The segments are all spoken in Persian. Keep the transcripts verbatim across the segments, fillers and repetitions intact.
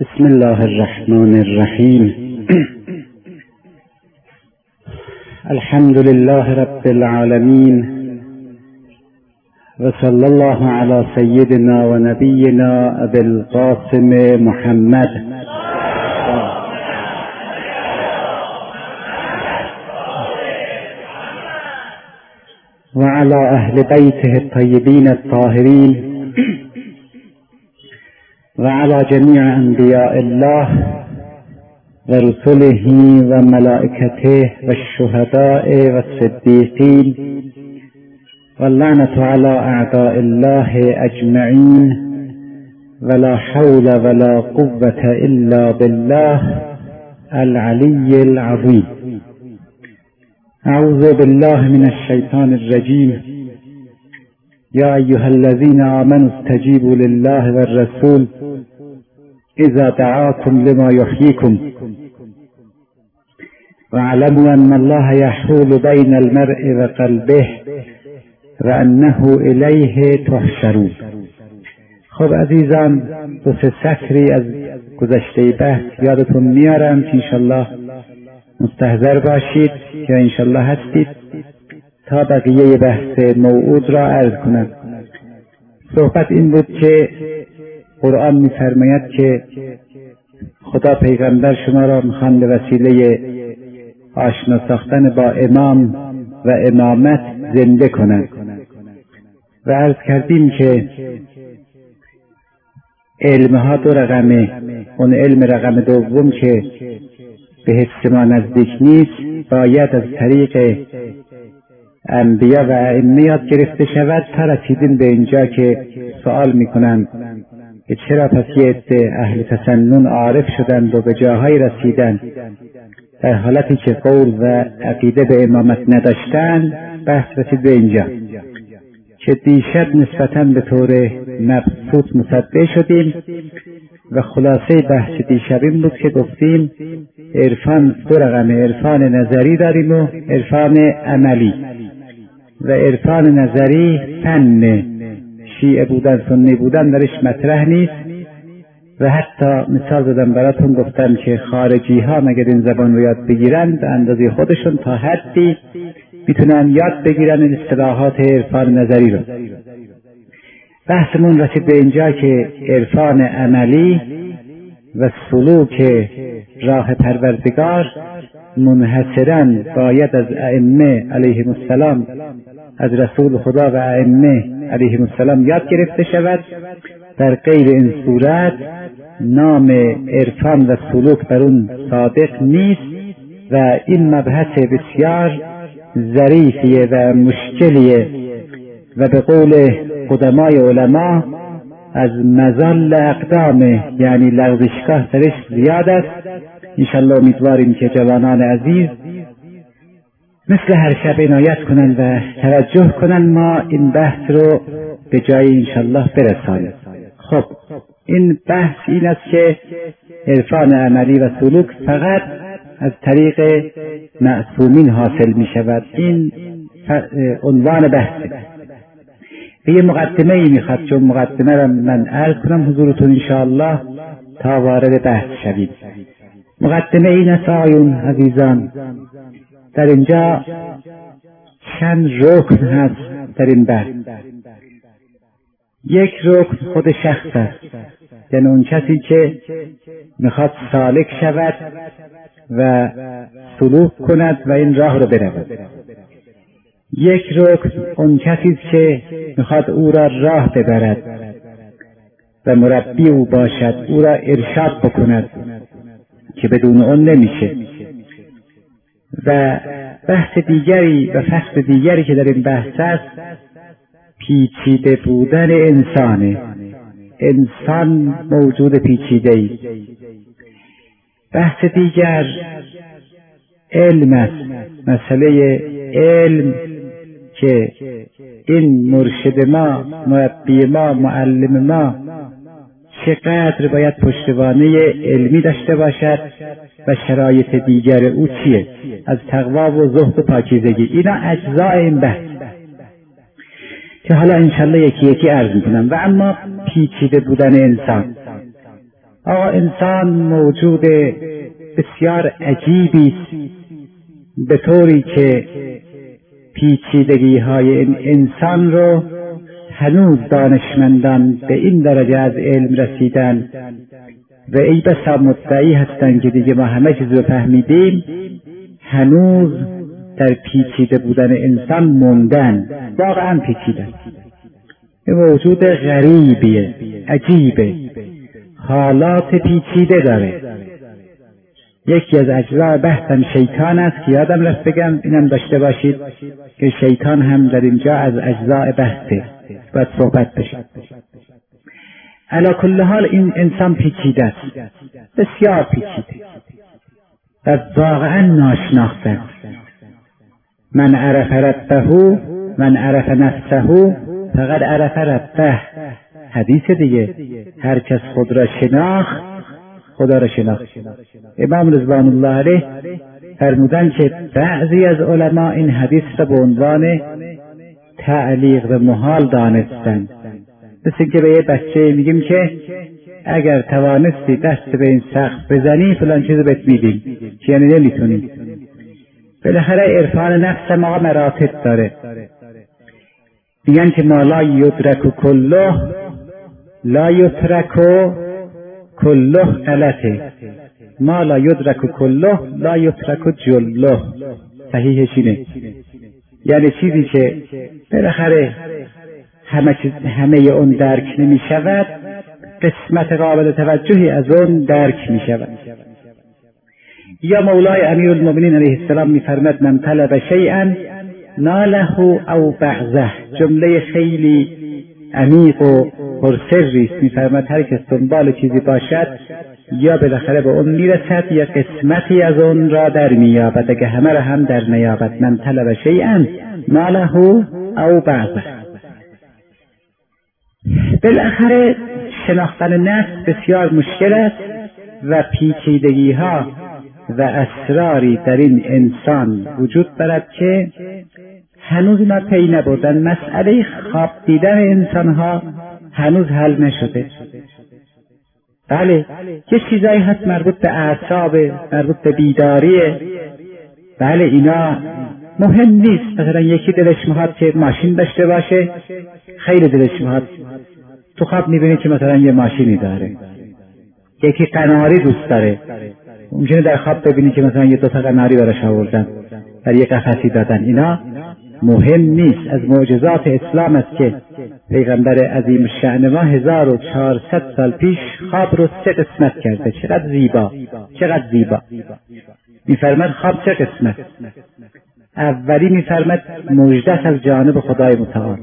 بسم الله الرحمن الرحیم. الحمد لله رب العالمین و صلی الله علی سیدنا و نبینا ابی القاسم محمد و علی اهل بیته الطیبین الطاهرین و علی جمیع انبیاء الله و رسله و ملائکته و الشهداء و الصدیقین و اللعنة علی اعداء الله اجمعین ولا حول ولا قوة الا بالله العلی العظیم. اعوذ بالله من الشیطان الرجیم. یا ایها الذین آمنوا استجیبوا لله والرسول اذا دعاكم لما يحييكم واعلموا ان الله يحول بين المرء وقلبه وانه الیه تحشرون. خب عزیزان، دو سه سطری از گذشته بحث یادتون میارم که انشالله مستحضر باشید که انشالله هستید تا بقیه بحث موعود را عرض کنم. صحبت این بود که قرآن می‌فرماید که خدا پیغمبر شما را می‌خواد به وسیله آشنا ساختن با امام و امامت زنده کنند و عرض کردیم که علمها دو رقمه. اون علم رقم دوم که به حس ما نزدیک نیست باید از طریق انبیا و ائمه یاد گرفته شود تا رسیدیم به اینجا که سوال میکنند که چرا پس یه عده اهل تسنن عارف شدند و به جاهای رسیدند در حالتی که قول و عقیده به امامت نداشتند. بحث رسید به اینجا که دیشب نسبتاً به طور مبسوط مصدع شدیم و خلاصه بحث دیشب این بود که گفتیم عرفان دو رقمه، عرفان نظری داریم و عرفان عملی. و عرفان نظری فن، شیعه بودن سنی بودن درش مطرح نیست و حتی مثال دادم براتون، گفتم که خارجی ها مگر این زبان رو یاد بگیرن به اندازه خودشون تا حدی میتونن یاد بگیرن این اصطلاحات عرفان نظری رو. بحثمون رسید به اینجا که عرفان عملی و سلوک راه پروردگار منحصراً باید از ائمه علیهم السلام، از رسول خدا و ائمه علیهم السلام یاد گرفته شود. در غیر این صورت نام عرفان و سلوک بر اون صادق نیست و این مبحث بسیار ظریفیه و مشکلیه و به قول قدمای علما از مزال اقدامه، یعنی لغزشگاه درش زیاد است. انشالله امیدواریم که جوانان عزیز مثل هر شب عنایت کنند و توجه کنند ما این بحث رو به جای انشالله برسانیم. خب این بحث این است که عرفان عملی و سلوک فقط از طریق معصومین حاصل می شود. این عنوان بحثه. به یه مقدمه ای می خواد، چون مقدمه را من عرض کنم حضورتون انشاءالله تا وارد بحث شوید. مقدمه این است آیون عزیزان، در اینجا چند رکن هست در این بحث. یک رکن خود شخص است، یعنی اون کسی که میخواد سالک شود و سلوک کند و این راه رو برود. یک رکن اون کسی که میخواد او را راه ببرد و مربی او باشد، او را ارشاد بکند که بدون اون نمیشه. و بحث دیگری و فصل دیگری که در این بحث است پیچیده بودن انسانه. انسان موجود پیچیده ای. بحث دیگر علم است، مسئله علم که این مرشد ما، مربی ما، معلم ما چقدر باید پشتوانه علمی داشته باشد و شرایط دیگر او چیه، از تقوا و زهد و پاکیزگی. اینا اجزای این بحث که حالا انشالله یکی یکی عرض میکنم. و اما پیچیده بودن انسان، آقا انسان موجود بسیار عجیبی است، به طوری که پیچیدگی های این انسان رو هنوز دانشمندان به این درجه از علم رسیدن و ای بسا مدعی هستند که دیگه ما همه چیز رو فهمیدیم، هنوز در پیچیده بودن انسان موندن. واقعا پیچیده، این موجود غریبیه، عجیبه، حالات پیچیده داره. یکی از اجزاء بحثم شیطان است که یادم رفت بگم، اینم داشته باشید که شیطان هم در اینجا از اجزاء بحثه، باید صحبت بشه. علی کل حال این انسان پیچیده است، بسیار پیچیده و واقعا ناشناخته. من عرف ربه، من عرف نفسه فقط عرف ربه. حدیث دیگه، هر کس خود را شناخت خدا را شناخت. امام رضوان الله علیه فرمودن که بعضی از علما این حدیث را به عنوان تعلیق و محال دانستند. مثل اینکه به یه بچه میگیم که اگر توانستی دست به این سقف بزنی فلان چیز بهت میدیم، که یعنی نمیتونی. بالاخره عرفان نفس ما مراتب داره. میگن که ما لا یدرک کله لا یترک کله غلطه، ما لا یدرک کله لا یترک جله. صحیحش اینه، یعنی چیزی که بالاخره همه چیز همه اون درک نمی شود، قسمت قابل توجهی از اون درک می شود. یا مولای امیرالمؤمنین علیه السلام می فرمد من طلب شیئا ناله او بعضه. جمله خیلی عمیق و پرسری است. می فرمد هر کس دنبال چیزی باشد یا بالاخره به اون میرسد یا قسمتی از اون را در مییابد، اگه همه را هم در نیابد. من طلب شیئا ناله او بعضه. بالاخره شناختن نفس بسیار مشکل است و پیچیدگی ها و اسراری در این انسان وجود دارد که هنوز اینا پی نبردن. مسئله خواب دیدن انسان ها هنوز حل نشده. بله یه چیزایی هست مربوط به اعصاب، مربوط به بیداریه. بله اینا مهم نیست. مثلا یکی دلش میخواد که ماشین داشته باشه، خیلی دلش میخواد، تو خواب میبینی که مثلا یه ماشینی داره. یکی قناری دوست داره، ممکنه در خواب ببینی که مثلا یه دو تا قناری براش آوردن، در یه قفسی دادن. اینا مهم نیست. از معجزات اسلام است که پیغمبر عظیم الشأن ما هزار و چهارصد سال پیش خواب رو سه قسمت کرده. چقدر زیبا، چقدر زیبا. میفرماد خواب سه قسمت. اولی میفرماد مژده از جانب خدای متعال.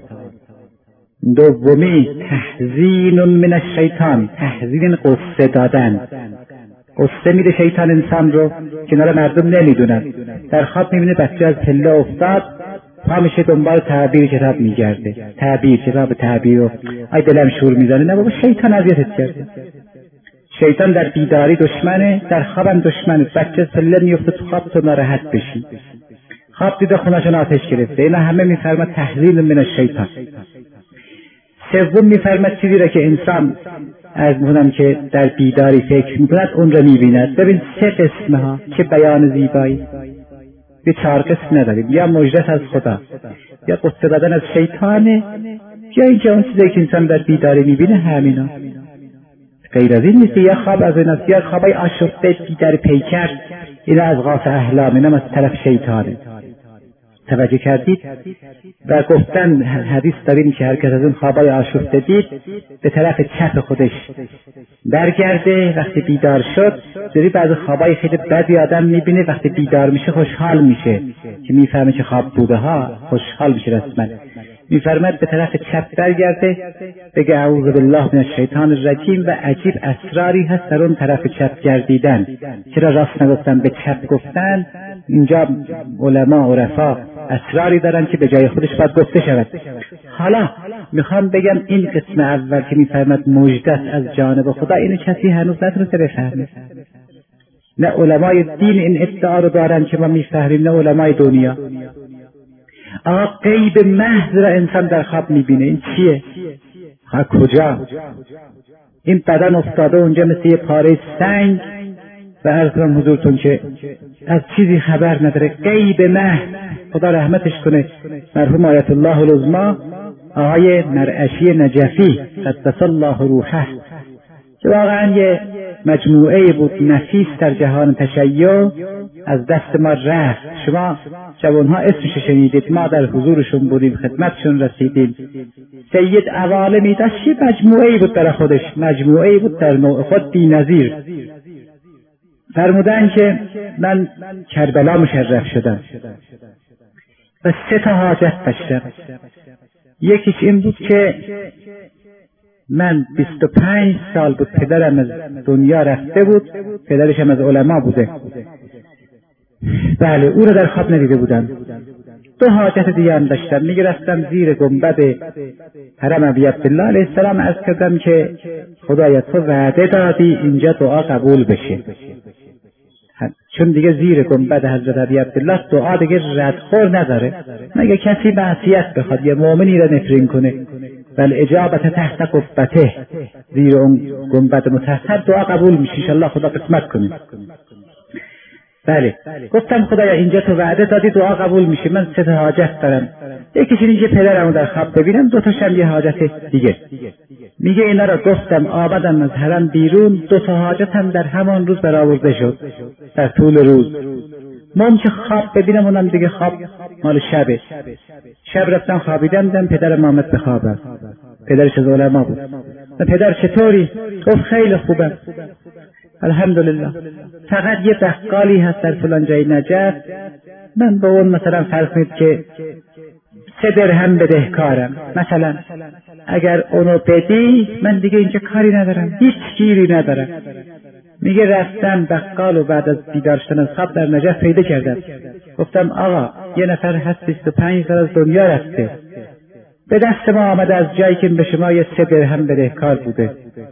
دومی تحزین من الشیطان، تحزین قصه دادن. قصه میده شیطان انسان رو، کنار مردم نمیدونن. در خواب میبینه بچه از پله افتاد، پا میشه دنبال تعبیر کتاب میگرده، تعبیر کتاب تعبیر رو ای دلم شور میزنه. نه بابا، شیطان اذیتت کرده. شیطان در بیداری دشمنه، در خوابم دشمنه. بچه از پله میفته تو خواب تو ناراحت بشی. خواب دیده خونه‌شون آتش گرفته. اینا همه میفرماد تحلیل من الشیطان. سوم میفرماد چیزی را که انسان از می‌کنم که در بیداری فکر میکند اون را میبیند. ببین سه قسمه ها، چه بیان زیبایی. به چهار قسم نداریم، یا مژده از خدا، یا قصه دادن از شیطانه، یا اینکه اون چیزی که انسان در بیداری میبینه همینا. غیر از این نیست. یا خواب از این است، یا خوابای آشفته بیدار پیکر، اینا از غاص احلام، اینا از طرف شیطانه. توجه کردید؟ و گفتن حدیث داریم که هر کس از اون خوابای آشفته دید به طرف چپ خودش برگرده. وقتی بیدار شد، جوری بعضی خوابای خیلی بدی آدم میبینه، وقتی بیدار میشه خوشحال میشه که میفهمه که خواب بوده ها، خوشحال میشه رسما. میفرماد به طرف چپ برگرده، بگه اعوذ بالله من الشیطان الرجیم. و عجیب اسراری هست در اون طرف چپ گردیدن. چرا راست نگفتن به چپ گفتن؟ اینجا علما و رفا اسراری دارن که به جای خودش باید گفته شود. حالا میخوام بگم این قسم اول که میفرماد مژده از جانب خدا، اینو کسی هنوز نتونسته بفهمه. نه علمای دین این ادعا رو دارن که ما میفهمیم، نه علمای دنیا. آقا غیب محض را انسان در خواب میبینه. این چیه؟ ها کجا؟ این بدن افتاده اونجا مثل یه پاره سنگ و عرض کنم حضورتون که از چیزی خبر نداره، غیب محض. خدا رحمتش کنه مرحوم آیت الله العظمی آقای مرعشی نجفی قدس الله روحه که واقعا یه مجموعه بود نفیس در جهان تشیع، از دست ما رفت. شما جوانها اسمش شنیدید، ما در حضورشون بودیم، خدمتشون رسیدیم. سید عوالمی داشت، یه مجموعه بود در خودش، مجموعه بود در نوع خود بی نظیر. فرمودن که من کربلا مشرف شدم و سه تا حاجت داشتم. یکیش این بود که من بیست و پنج سال بود پدرم از دنیا رفته بود، پدرش هم از علما بوده، بله او رو در خواب ندیده بودم. دو حاجت دیگه هم داشتم، میگه رفتم زیر گنبد حرم ابی عبدالله علیه السلام، عرض کردم که خدایا تو وعده دادی اینجا دعا قبول بشه، چون دیگه زیر گنبد حضرت ابی عبدالله دعا دیگه ردخور نداره، مگه کسی معصیت بخواد یه مؤمنی را نفرین کنه، بل اجابت تحت قبته، زیر اون گنبد مطهر دعا قبول میشه، انشالله خدا قسمت کنه. بله گفتم خدایا اینجا تو وعده دادی دعا قبول میشه، من سه تا حاجت دارم، یکیش اینجا پدرمو در خواب ببینم، دو تاشم یه حاجت دیگه. میگه اینا را گفتم آمدم از حرم بیرون، دو تا حاجتم در همان روز برآورده شد در طول روز. من که خواب ببینم اونم دیگه خواب مال شبه. شب رفتم خوابیدم، دیدم پدرم آمد به خوابم، پدرش از علما بود. پدر چطوری؟ گفت خیلی خوبم الحمدلله، فقط یه بقالی هست در فلان جای نجف، من با اون مثلا فرض کنید که سه درهم بدهکارم، مثلا اگر اونو بدی من دیگه اینجا کاری ندارم، هیچ گیری ندارم. میگه رفتم بقال و بعد از بیدار شدن از خواب در نجف پیدا کردم، گفتم آقا یه نفر هست بیست و پنج سال از دنیا رفته، به دست ما آمده از جایی که به شما یه سه درهم بدهکار بوده.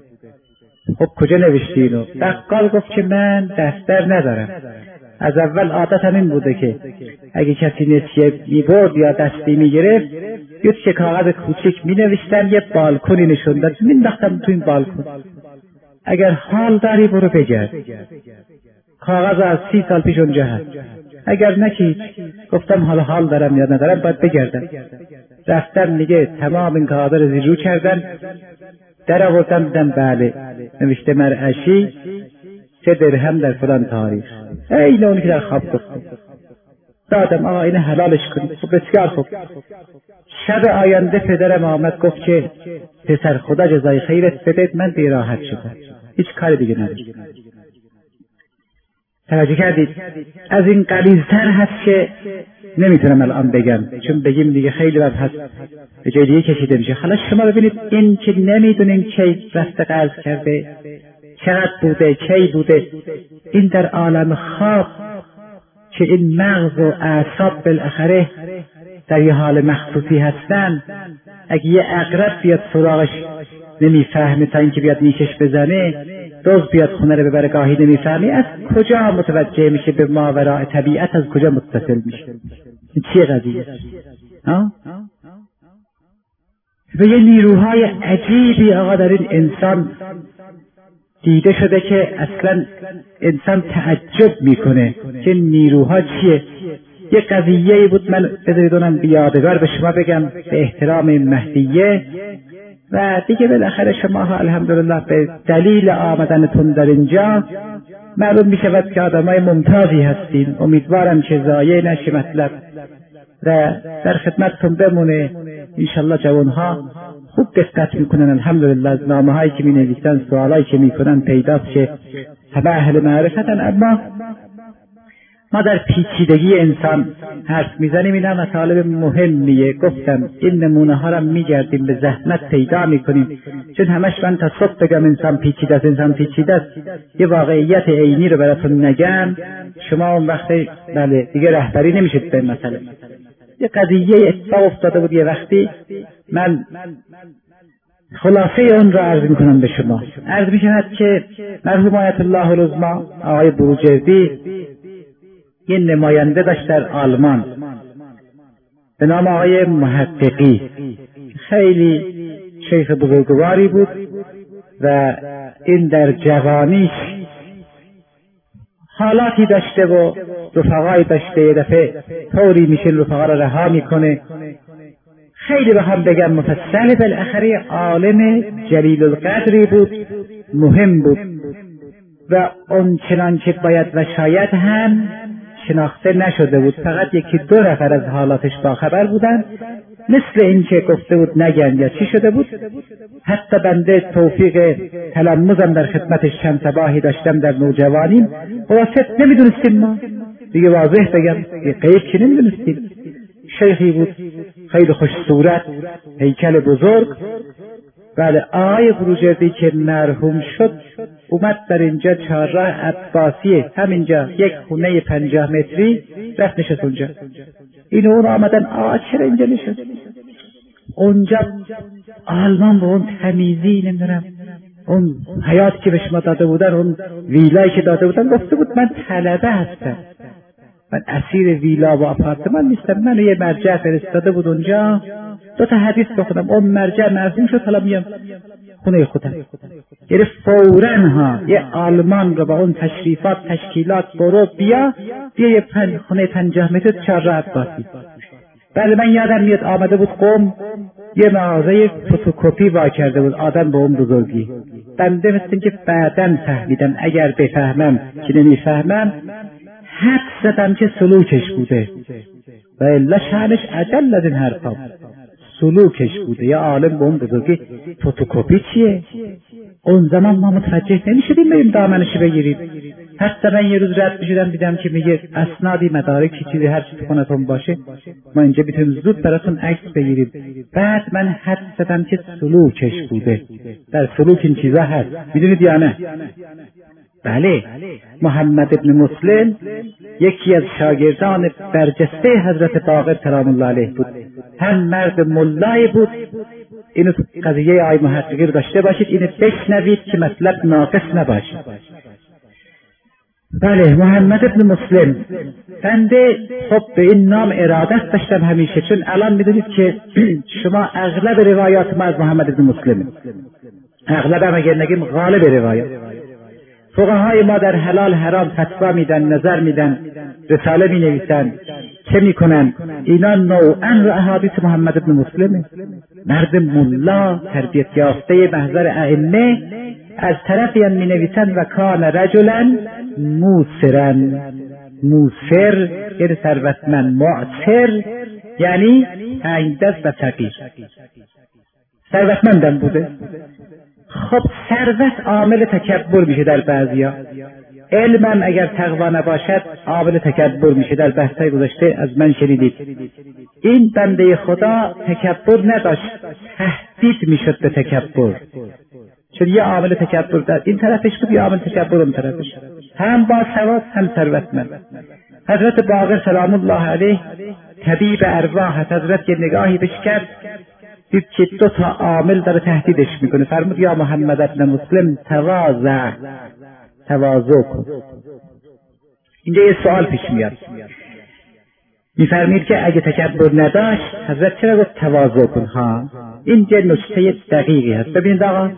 خب کجا نوشتی اینو؟ بقال گفت که من دفتر ندارم، از اول عادتم این بوده که اگه کسی نسیه میبرد یا دستی میگرفت یه چه کاغذ کوچک مینوشتم، یه بالکنی نشون داد، مینداختم تو این بالکن، اگر حال داری برو بگرد، کاغذ از سی سال پیش اونجا هست، اگر نکیچ. گفتم حالا حال دارم یا ندارم باید بگردم. رفتم میگه تمام این کاغذ رو زیر رو کردن، در آوردم دیدم بله نوشته مرعشی سه درهم در فلان تاریخ، این اونی که در خواب گفتم. دادم آقا اینه حلالش کنید. خب بسیار خوب. شب آینده پدرم آمد گفت که پسر خدا جزای خیرت بده، من بی راحت شدم، هیچ کار دیگه ندارم. توجه کردید؟ از این غلیظ‌تر هست که نمیتونم الان بگم، چون بگیم دیگه خیلی وقت هست به جای دیگه کشیده میشه. حالا شما ببینید این که نمیدونیم کی رفته قرض کرده، چقدر بوده، کی بوده، این در عالم خواب که این مغز و اعصاب بالاخره در یه حال مخصوصی هستن، اگه یه عقرب بیاد سراغش نمیفهمه تا اینکه بیاد نیشش بزنه، دوز بیاد خونه رو ببره گاهی نمیفهمی، از کجا متوجه میشه به ماوراء طبیعت، از کجا متصل میشه؟ این چیه قضیه؟ ها؟ و یه نیروهای عجیبی آقا در این انسان دیده شده که اصلا انسان تعجب میکنه که نیروها چیه. یه قضیه‌ای بود، من بذارید اونم بیادگار به شما بگم به احترام مهدیه، و دیگه بالاخره شما ها الحمدلله به دلیل آمدنتون در اینجا معلوم می شود که آدمای ممتازی هستین. امیدوارم که ضایع نشه مطلب و در خدمتتون بمونه. انشالله جوانها خوب دقت میکنن، الحمدلله از نامه هایی که می نویسن، سوالایی که می کنن پیداست که همه اهل معرفتن. اما ما در پیچیدگی انسان حرف میزنیم، این هم مطالب مهمیه. گفتم این نمونه ها را میگردیم به زحمت پیدا میکنیم، چون همش من تا صبح بگم انسان پیچیده است، انسان پیچیده است، یه واقعیت عینی رو براتون نگم، شما اون وقت بله دیگه رهبری نمیشید به مسئله. یه قضیه اتفاق افتاده بود یه وقتی، من خلاصه اون را عرض میکنم به شما. عرض میشود که مرحوم آیت الله العظمی آقای بروجردی یه نماینده داشت در آلمان به نام آقای محققی، خیلی شیخ بزرگواری بود و این در جوانیش حالاتی داشته و رفقایی داشته، یه دفعه طوری میشه رفقا را رها میکنه. خیلی به هم بگم مفصل، بالاخره عالم جلیل القدری بود، مهم بود و اون چنان که باید و شاید هم شناخته نشده بود. فقط یکی دو نفر از حالاتش باخبر بودن، مثل این که گفته بود نگن یا چی شده بود. حتی بنده توفیق تلمذم در خدمتش چند صباحی داشتم در نوجوانیم، خلاصه نمیدونستیم ما دیگه، واضح بگم یه غیب که نمیدونستیم. شیخی بود خیلی خوش صورت، هیکل بزرگ. بله، آقای بروجردی که مرحوم شد اومد در اینجا چهارراه عباسیه، همینجا یک خونه پنجاه متری، رفت نشست اونجا. این اون آمدن، آقا چرا اینجا نشست؟ اونجا آلمان به اون تمیزی نمیدونم اون حیات که به شما داده بودن، اون ویلایی که داده بودن، گفته بود من طلبه هستم، من اسیر ویلا و آپارتمان نیستم. من یه مرجع فرستاده بود اونجا دو تا حدیث بخونم، اون مرجع مرحوم شد، حالا میام خونه خودم. یعنی فوراً ها یه آلمان رو با اون تشریفات تشکیلات برو بیا بیا یه پن خونه پنجاه متر چهار راه عباسی. بله، من یادم میاد آمده بود قم یه مغازه فتوکپی وا کرده بود، آدم به اون بزرگی. بنده مثل این که بعداً فهمیدم، اگر بفهمم که نمیفهمم، حد زدم که سلوکش بوده و الا شأنش عجل از این حرفا. سلوکش بوده، یا عالم به اون بزرگی. فتوکپی چیه؟ اون زمان ما متوجه نمیشدیم بریم دامنش بگیریم. حتی من یه روز رد میشدم دیدم که میگه اسنادی مدارکی چیزی هر چی تو خونتون باشه ما اینجا میتونیم زود براتون عکس بگیریم. بعد من حد زدم که سلوکش بوده. در سلوک این چیزا هست، میدونید یا نه؟ بله، محمد ابن مسلم یکی از شاگردان برجسته حضرت باقر سلام الله علیه بود، هم مرد ملای بود. اینو قضیه آی محققی رو داشته باشید، اینو بشنوید که مطلب ناقص نباشه. بله، محمد ابن مسلم. بنده خب به این نام ارادت داشتم همیشه، چون الان میدونید که شما اغلب روایات ما از محمد ابن مسلمه، اغلب هم اگر نگیم غالب روایات. فقهای ما در حلال حرام فتوا میدن، نظر میدن، رساله می نویسن، چه میکنن؟ اینا نوعا رو احادیث محمد ابن مسلمه. مرد ملا تربیت یافته محضر ائمه، از طرفی هم می نویسن و کان رجلا موسرن. موسر یعنی ثروتمند، معسر یعنی تنگ دست و فقیر. ثروتمندم بوده. خب ثروت عامل تکبر میشه در بعضیا، علمم اگر تقوا نباشد عامل تکبر میشه. در بحثای گذشته از من شنیدید. این بنده خدا تکبر نداشت، تهدید میشد به تکبر، چون یه عامل تکبر در این طرفش بود، یه عامل تکبر اون طرفش، هم با ثروت هم ثروتمند. حضرت باقر سلام الله علیه طبیب ارواح، حضرت یه نگاهی بهش کرد، دید که دو تا عامل داره تهدیدش میکنه. فرمود یا محمد ابن مسلم تواضع، تواضع کن. اینجا یه سوال پیش میاد، میفرمید که اگه تکبر نداشت حضرت چرا گفت تواضع کن؟ ها، اینجا نکته دقیقی هست. ببینید آقا،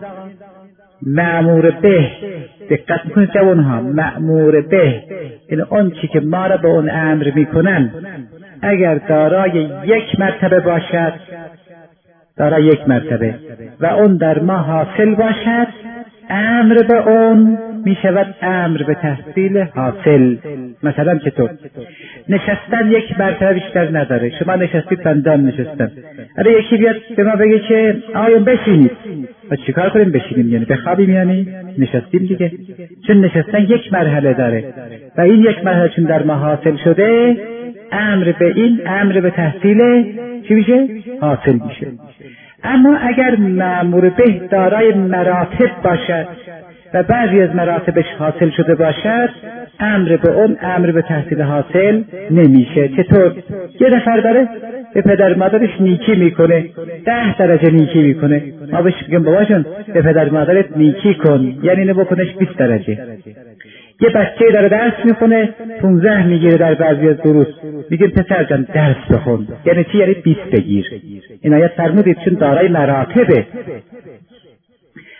مأمور به، دقت میکنید جوانها، مأمور به این اون چی که ما را به اون امر میکنن اگر دارای یک مرتبه باشد، دارای یک مرتبه و اون در ما حاصل باشد، امر به اون می شود امر به تحصیل حاصل. مثلا چطور؟ نشستن یک مرتبه بیشتر نداره. شما نشستید، بندم نشستم، اگه یکی بیاد به ما بگه که آیا بشینید، و چیکار کنیم بشینیم؟ یعنی بخوابیم؟ یعنی نشستیم دیگه. چون نشستن یک مرحله داره و این یک مرحله چون در ما حاصل شده، امر به این امر به تحصیل چی میشه؟ حاصل میشه. اما اگر مأمور به دارای مراتب باشد و بعضی از مراتبش حاصل شده باشد، امر به اون امر به تحصیل حاصل نمیشه. چطور؟ یه نفر داره به پدر مادرش نیکی میکنه، ده درجه نیکی میکنه، ما بهش بگیم بابا جان به پدر مادرت نیکی کن، یعنی اینو بکنش بیست درجه. یه بچه داره درس میخونه، پونزده میگیره در بعضی از دروس، میگیم پسر جان درس بخون، یعنی چی؟ یعنی بیست بگیر. این آیت فرمودید چون دارای مراتبه.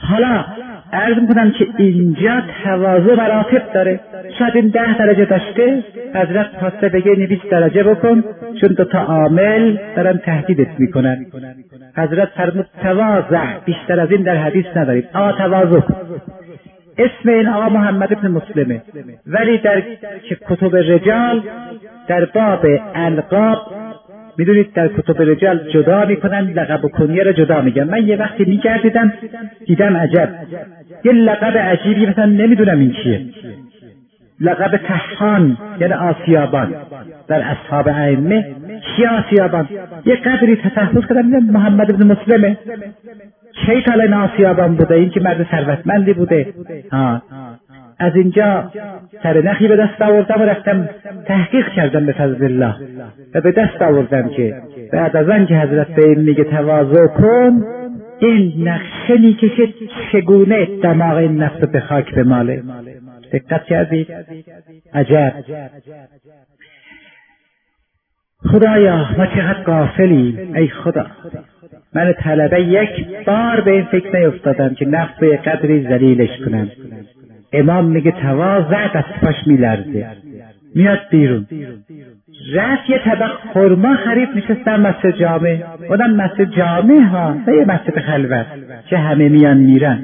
حالا عرض میکنم که اینجا تواضع مراتب داره. شاید این ده درجه داشته، حضرت خواسته بگه این بیست درجه بکن، چون دو تا عامل دارن تهدیدت میکنن. حضرت فرمود تواضع، بیشتر از این در حدیث نداریم، آقا تواضع کن. اسم این آقا محمد ابن مسلمه، ولی در کتب رجال در باب القاب میدونید در کتب رجال جدا میکنن، لقب و کنیه رو جدا میگن. من یه وقتی میگردیدم دیدم عجب، یه لقب عجیبی مثلا نمیدونم این چیه، لقب تحان یعنی آسیابان در اصحاب ائمه. چی آسیابان؟ یه قدری تفحص کردم محمد ابن مسلمه، کی تا الان آسیابان بوده؟ این که مرد ثروتمندی بوده. ها از اینجا سرنخی به دست آوردم و رفتم تحقیق کردم به فضل الله و به دست آوردم که بعد از آن که حضرت به این میگه تواضع کن، این نقشه میکشه چگونه دماغ این نفس به خاک بماله. دقت کردید؟ عجب. خدایا ما چقدر غافلیم. ای خدا، من طلبه یک بار به این فکر نیفتادم که نفس به قدری ذلیلش کنم. امام میگه تواضع، دستپاش میلرزه، میاد بیرون. رفت یه طبق خرما خرید، نشستن مسجد جامع. اونم مسجد جامع ها، نه یه مسجد خلوت که همه میان میرن.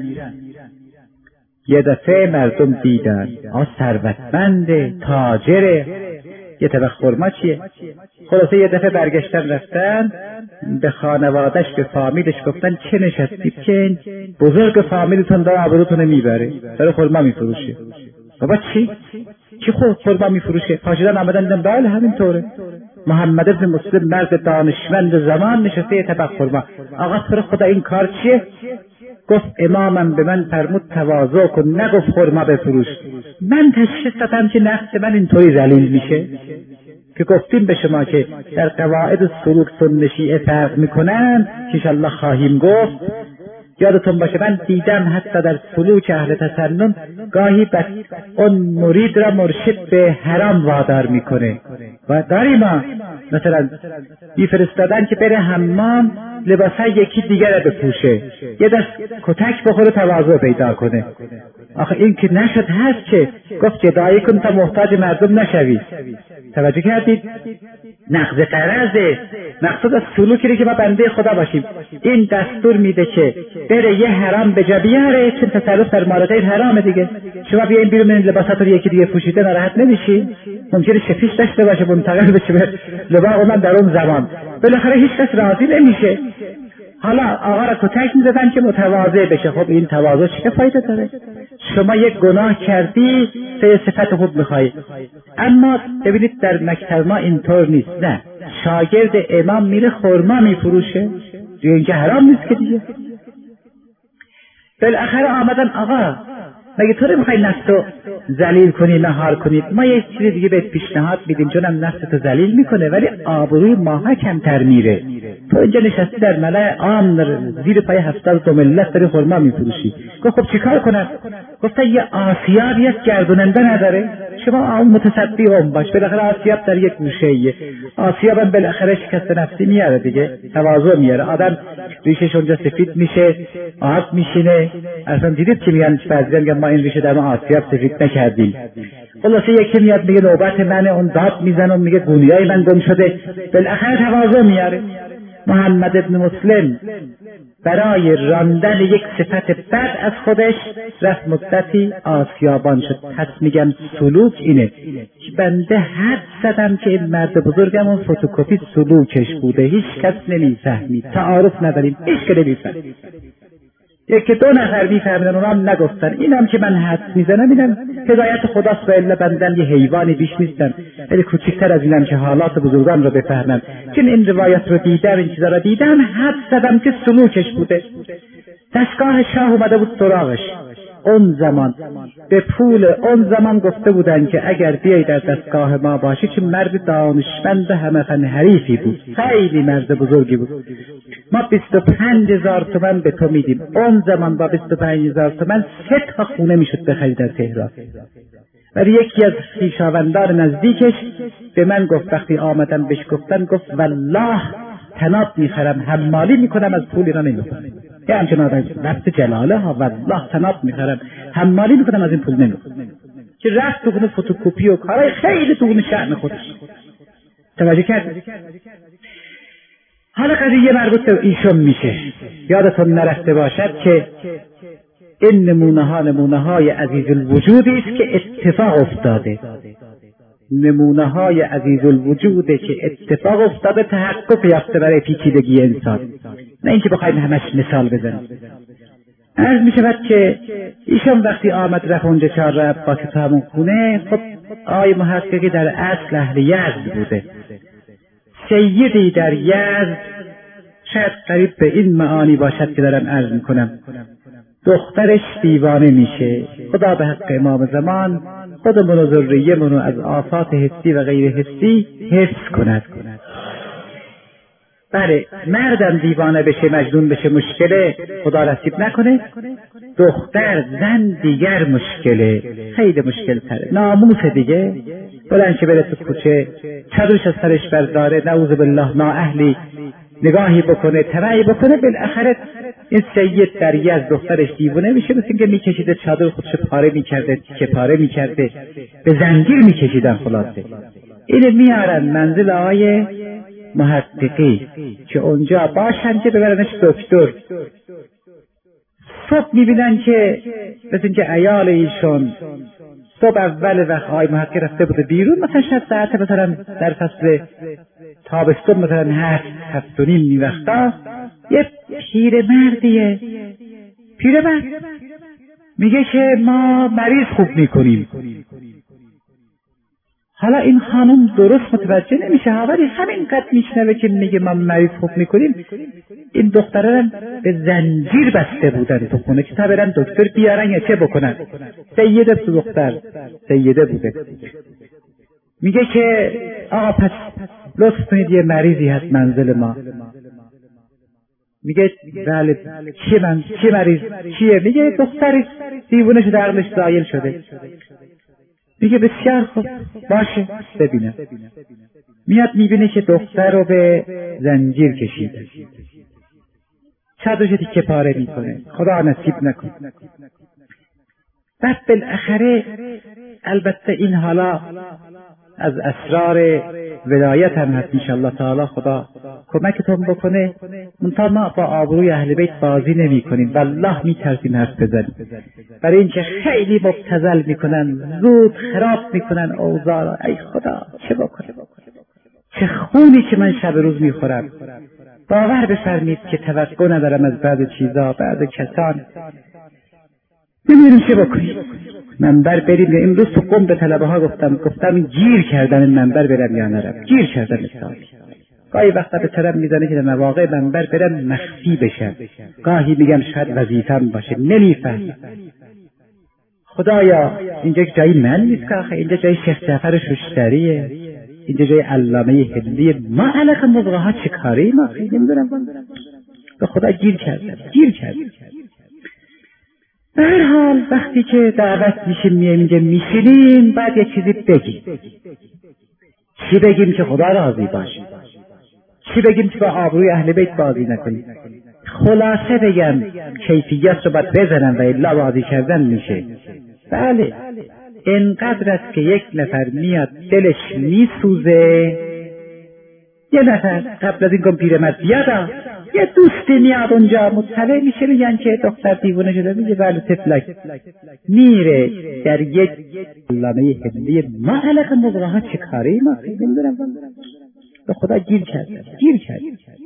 یه دفعه مردم دیدن آ ثروتمنده، تاجره، یه طبق خرما چیه؟ خلاصه یه دفعه برگشتن رفتن به خانوادش، به فامیلش گفتن چه نشستید که بزرگ فامیلتون داره آبروتون میبره، داره خرما میفروشه. بابا چی؟ چی خود خرما میفروشه؟ پاشیدن آمدن دیدن بله همینطوره. محمد ابن مسلم مرد دانشمند زمان نشسته یه طبق خرما. آقا تو خدا این کار چیه؟ گفت امامم به من فرمود تواضع کن، نگفت خرما بفروش. من تشخیص دادم که نفس من اینطوری ذلیل میشه که گفتیم به شما که در قواعد سلوک سنت شیعه فرق میکنن که انشالله خواهیم گفت. یادتون باشه من دیدم حتی در سلوک اهل تسنن گاهی بس اون مرید را مرشد به حرام وادار میکنه و داریم ما مثلا میفرستادن که بره حمام لباسای یکی دیگر را بپوشه، یه دست کتک بخوره تواضع پیدا کنه. آخه این که نشد هست که گفت جدایی کن تا محتاج مردم نشوی. توجه کردید؟ نقض قرضه. مقصود از سلوکی که ما بنده خدا باشیم. این دستور میده که بره یه حرام به جا بیاره، چون تصرف در مال غیر حرامه دیگه. شما بیاین بیرون این لباسات رو یکی دیگه پوشیده ناراحت نمیشی؟ ممکنه شفیش داشته باشه منتقل بشه به لباس من در اون زمان. بالاخره هیچ کس راضی نمیشه. حالا آقا را کتک میزدن که متواضع بشه. خب این تواضع چه فایده داره؟ شما یک گناه کردی سه صفت خوب میخوایی. اما ببینید در مکتب ما اینطور نیست. نه، شاگرد امام میره خرما میفروشه، دیگه اینکه حرام نیست که دیگه. بالاخره آمدن آقا مگه تو رو میخوای نفسو ذلیل کنی، مهار کنی؟ ما یک چیز دیگه بهت پیشنهاد میدیم، چونم نفستو ذلیل میکنه ولی آبروی ماها کمتر میره. تو اینجا نشستی در ملأ عام زیر پای هفتاد دو ملت داری خرما میفروشی. گفت خب چیکار کنم؟ گفت یه آسیابی هست گردوننده نداره، شما متصدی هم باش. بالاخره آسیاب در یک گوشه‌ایه، آسیاب هم بالاخره شکست نفسی میاره دیگه، تواضع میاره. آدم ریشش اونجا سفید میشه، آب میشینه. اصلا دیدید که میگن بعضیا میگن ما این ریشه در ما آسیاب سفید نکردیم. خلاصه یکی میاد میگه نوبت منه، اون داد میزنه و میگه گونیای من گم شده، بالاخره تواضع میاره. محمد ابن مسلم برای راندن یک صفت بد از خودش رفت مدتی آسیابان شد. پس میگم سلوک اینه که بنده حد زدم که این مرد بزرگم اون فتوکپی سلوکش بوده، هیچ کس نمیفهمید، تعارف نداریم، هیچ که نمیفهمید. یکی دو نفر میفهمیدن اونا هم نگفتن. اینم که من حد میزنم اینم هدایت خداست و الا بندن یه حیوانی بیش نیستن، ولی کوچکتر از اینم که حالات بزرگان رو بفهمم. چون این روایت رو دیدم، این چیزا رو دیدم، حد زدم که سلوکش بوده. دستگاه شاه اومده بود سراغش. اون زمان به پول اون زمان گفته بودن که اگر بیایی در دستگاه ما باشی، چون مرد دانشمند همه فن حریفی بود، خیلی مرد بزرگی بود، ما بیست و پنج هزار تومن به تو میدیم. اون زمان با بیست و پنج هزار تومن سه تا خونه میشد بخرید در تهران. ولی یکی از خویشاوندان نزدیکش به من گفت وقتی آمدم بهش گفتن، گفت والله تناب میخرم، حمالی میکنم، از پول اینا نمیخورم. یه همچنان آدم رفت جلاله ها والله تناب میخرم حمالی میکنم از این پول نمیکنم که رفت تو خونه فتوکپی و کارهای خیلی تو خونه شأن خودش. توجه کرد؟ حالا قضیه مربوط به ایشون میشه. یادتون نرفته باشد که این نمونه ها نمونه های عزیز الوجودی است که اتفاق افتاده، نمونه های عزیز الوجوده که اتفاق افتاده تحقق یافته برای پیچیدگی انسان، نه اینکه بخوایم همش مثال بزنیم. عرض می شود که ایشون وقتی آمد رفت اونجا چهار را عباس تو همون خونه، خب آقای محققی در اصل اهل یزد بوده، سیدی در یزد، شاید قریب به این معانی باشد که دارم عرض می کنم، دخترش دیوانه میشه. خدا به حق امام زمان خودمون و ذریه‌مون از آفات حسی و غیر حسی حفظ کند. بله، مردم دیوانه بشه، مجنون بشه مشکله، خدا نصیب نکنه. دختر زن دیگر مشکله، خیلی مشکل تره، ناموس دیگه. بلند شه بره تو کوچه، چادرش از سرش برداره، نعوذ بالله نااهلی نگاهی بکنه، تبعی بکنه، بالاخره این سید در یزد دخترش دیوانه میشه، مثل اینکه میکشیده چادر خودش پاره میکرده، که پاره میکرده، به زنجیر میکشیدن. خلاصه اینو میارن منزل آقای محققی که اونجا باشن که ببرنش دکتر. صبح میبینن که مثل اینکه عیال ایشون صبح اول وقت آقای محقق رفته بوده بیرون، مثلا شاید ساعت مثلا در فصل تابستون مثلا هفت هفت و نیم این وقتا، یه پیرمردیه پیرمرد میگه که ما مریض خوب میکنیم. حالا این خانم درست متوجه نمیشه، ولی همین قد میشنوه که میگه ما مریض خوب میکنیم. این دختران به زنجیر بسته بودن تو خونه که تا برن دکتر بیارن یا چه بکنن. سیده تو دختر سیده بوده، میگه که آقا پس لطف کنید یه مریضی هست منزل ما. میگه بله، چیه من چیه مریض چیه؟ میگه دختری دیوونه شده، عقلش زایل شده. میگه بسیار خوب، باشه ببینم. میاد میبینه که دختر رو به زنجیر کشیده، چادرش تیکه پاره میکنه، خدا نصیب نکنه. بعد بالاخره البته این حالا از اسرار ولایت هم هست، انشاءالله تعالی خدا کمکتون بکنه. منتها ما با آبروی اهل بیت بازی نمی کنیم، والله می ترسیم حرف بزنیم، برای اینکه خیلی مبتذل میکنن، زود خراب میکنن اوضاع. ای خدا چه بکنم، چه خونی که من شب روز میخورم. باور بفرمید که توقع ندارم از بعض چیزا، بعض کسان. نمیدونم چه بکنیم، منبر بریم یا امروز تو قم به طلبه ها گفتم گفتم گیر کردن منبر برم یا نرم، گیر کردن مثال. گاهی وقتا به طرف میزنه که در مواقع منبر برم مخفی بشم، گاهی میگم شاید وظیفم باشه، نمیفهم. خدایا اینجا جای من نیست که آخه، اینجا جای شیخ جعفر شوشتریه، اینجا جای علامه هندیه، ما علاقه موقع ها چه کاری ما نمیدونم. به خدا گیر کردم گیر کردم. به هر حال وقتی که دعوت میشیم میایم اینجا میشینیم، بعد یه چیزی بگیم. چی بگیم که خدا راضی باشه؟ چی بگیم که با آبروی اهل بیت بازی نکنیم؟ خلاصه بگم کیفیت رو باید بزنم و الا بازی کردن میشه. بله، اینقدر است که یک نفر میاد دلش میسوزه، یه نفر قبل از این کن پیرمرد بیاد، یه دوستی میاد اونجا مطلع میشه، میگن که دختر دیوونه شده، میگه بله تفلک، میره در یک علامه هندی. ما علاقه موقع ها چه کاری ما نمیدونم، به خدا گیر کردم گیر کردم.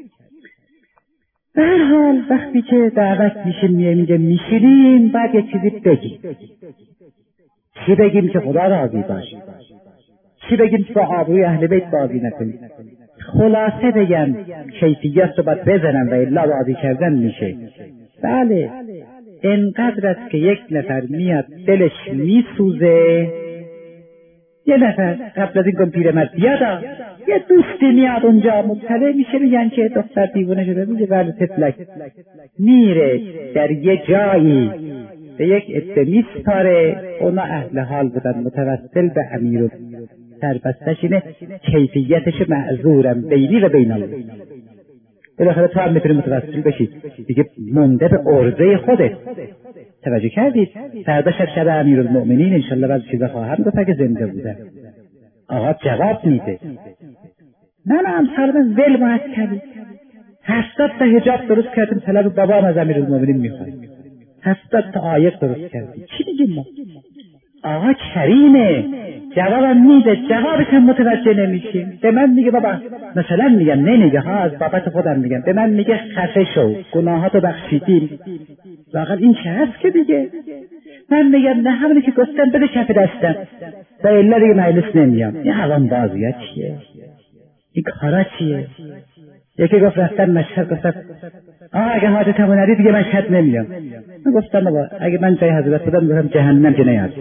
به هر حال وقتی که دعوت میشه میایم اینجا میشینیم، بعد یه چیزی بگیم. چی بگیم که خدا راضی باشه؟ چی بگیم که با آبروی اهل بیت بازی نکنیم؟ خلاصه بگم کیفیت رو باید بزنم و الا بازی کردن میشه. بله، اینقدر است که یک نفر میاد دلش میسوزه، یه نفر قبل از این کن پیرمرد بیاد، یه دوستی میاد اونجا مطلع میشه، میگن که دختر دیوونه شده، میگه بله تفلک، میره در یه جایی به یک عده میسپاره، اونا اهل حال بودن، متوسل به امیر سربستش اینه کیفیتش معذورم بینی و بین الله. بالاخره تو هم میتونی متوسل بشی دیگه، مونده به عرضه خودت. توجه کردید؟ فردا شب شب امیرالمؤمنین انشالله بعضی چیزا خواهم گفت اگه زنده بوده. آقا جواب میده من هم سرم ول ماست کردی، هفتاد تا حجاب درست کردیم طلب بابا هم از امیرالمؤمنین میخوایم، هفتاد تا آیت درست کردیم، چی میگیم ما؟ آقا کریمه، جوابم میده، جوابش هم متوجه نمیشیم. به من میگه بابا، مثلا میگم نه نگه ها از بابت خودم میگم، به من میگه خفه شو گناهاتو بخشیدیم، واقعا این چه هست که دیگه؟ من میگم نه همونی که گفتم بده کف دستم، با الا دیگه مجلس نمیام. این حوام بازی ها چیه؟ این کارا چیه؟ یکی گفت رفتم مشهد، گفتم آه اگه حاجتمو ندی دیگه مشهد نمیام. من گفتم بابا اگه من جای حضرت بودم گفتم جهنم که نیاد.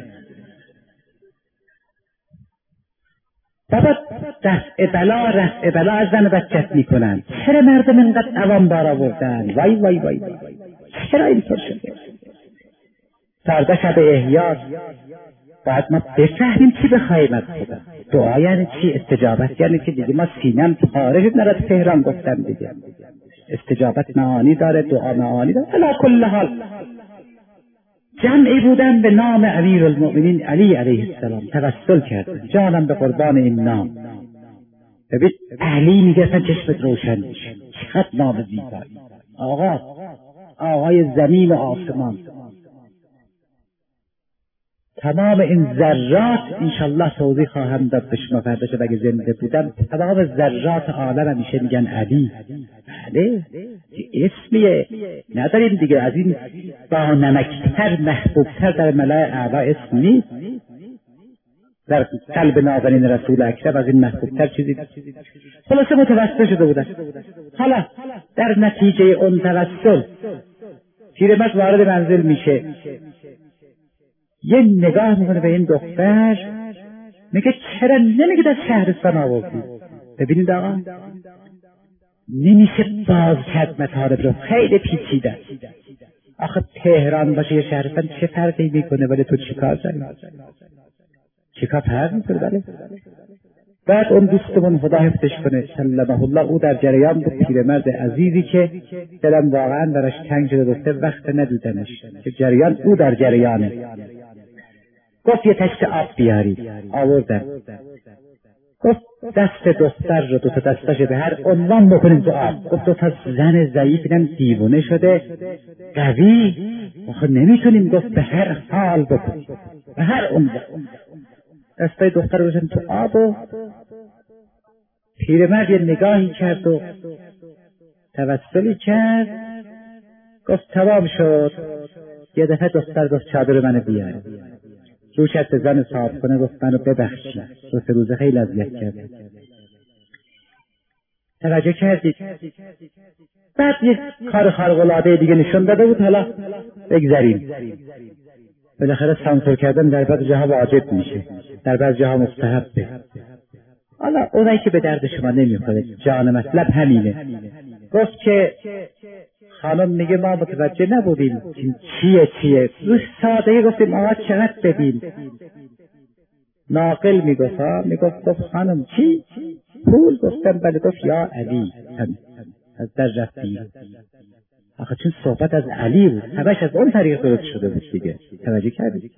بابا رفع بلا رفع بلا از زن بچت میکنن، چرا مردم اینقدر عوام بار آوردن؟ وای وای وای وای چرا اینطور شده؟ فردا شب احیا باید ما بفهمیم چی بخوایم از خدا. دعا یعنی چی؟ استجابت یعنی که دیگه ما سینم خارج نرد تهران گفتم دیگه. استجابت معانی داره، دعا معانی داره. علی کل حال جمعی بودن به نام امیرالمؤمنین علی علیه السلام توسل کردن، جانم به قربان این نام. ببین علی میگه اصلا چشمت روشن میشه، چقدر نام زیبایی. آقا آقای زمین و آسمان، تمام این ذرات انشالله توضیح خواهم داد به شما فردا شب اگه زنده بودم. تمام ذرات عالم همیشه میگن علی. بله اسمیه، نداریم دیگه از این با نمکتر محبوبتر در ملای اعلا اسم نیست. در قلب نازنین رسول اکرم از این محبوبتر چیزی. خلاصه متوسل شده بودن. حالا در نتیجه اون توسل پیرمرد وارد منزل میشه، یه نگاه میکنه به این دختر، میگه چرا نمیگید از شهرستان آوردی؟ ببینید آقا نمیشه باز کرد مطالب رو، خیلی پیچیده. آخه تهران باشه یه شهرستان چه فرقی میکنه؟ ولی تو چیکار زنی؟ چیکار فرق میکنه؟ بله. بعد اون دوستمون خدا حفظش کنه سلمه الله، او در جریان بود، پیرمرد عزیزی که دلم واقعا براش تنگ شده، دو سه وقت ندیدنش که جریان او در جریانه. گفت یه تشت آب بیارید، آوردن. گفت دست دختر رو دو تا دستش به هر عنوان بکنیم تو آب. گفت دو تا زن ضعیف اینم دیوونه شده قوی، آخه نمیتونیم. گفت به هر حال بکن، به هر عنوان. دستای دختر رو بزن تو آب و پیرمرد یه نگاهی کرد و توسلی کرد. گفت تمام شد. یه دفعه دختر گفت چادر منو بیار. روش از زن صاحب کنه، گفت منو ببخشید، دو سه روزه خیلی اذیت کرد. توجه کردید؟ بعد یک کار خارق‌العاده دیگه نشون داده بود. حالا بگذاریم. بالاخره سانسور کردن در بعضی جاها واجب میشه، در بعضی جاها مستحبه. حالا اونایی که به درد شما نمیخوره، جان مطلب همینه. گفت که خانم میگه ما متوجه نبودیم چیه چیه. روش سادگی گفتیم آقا چقدر بدیم. ناقل میگفت ها میگفت گفت خانم چی؟ پول. گفتم بله. گفت یا علی. از در رفتی. آخه چون صحبت از علی بود، همش از اون طریق درست شده بود دیگه. توجه کردی؟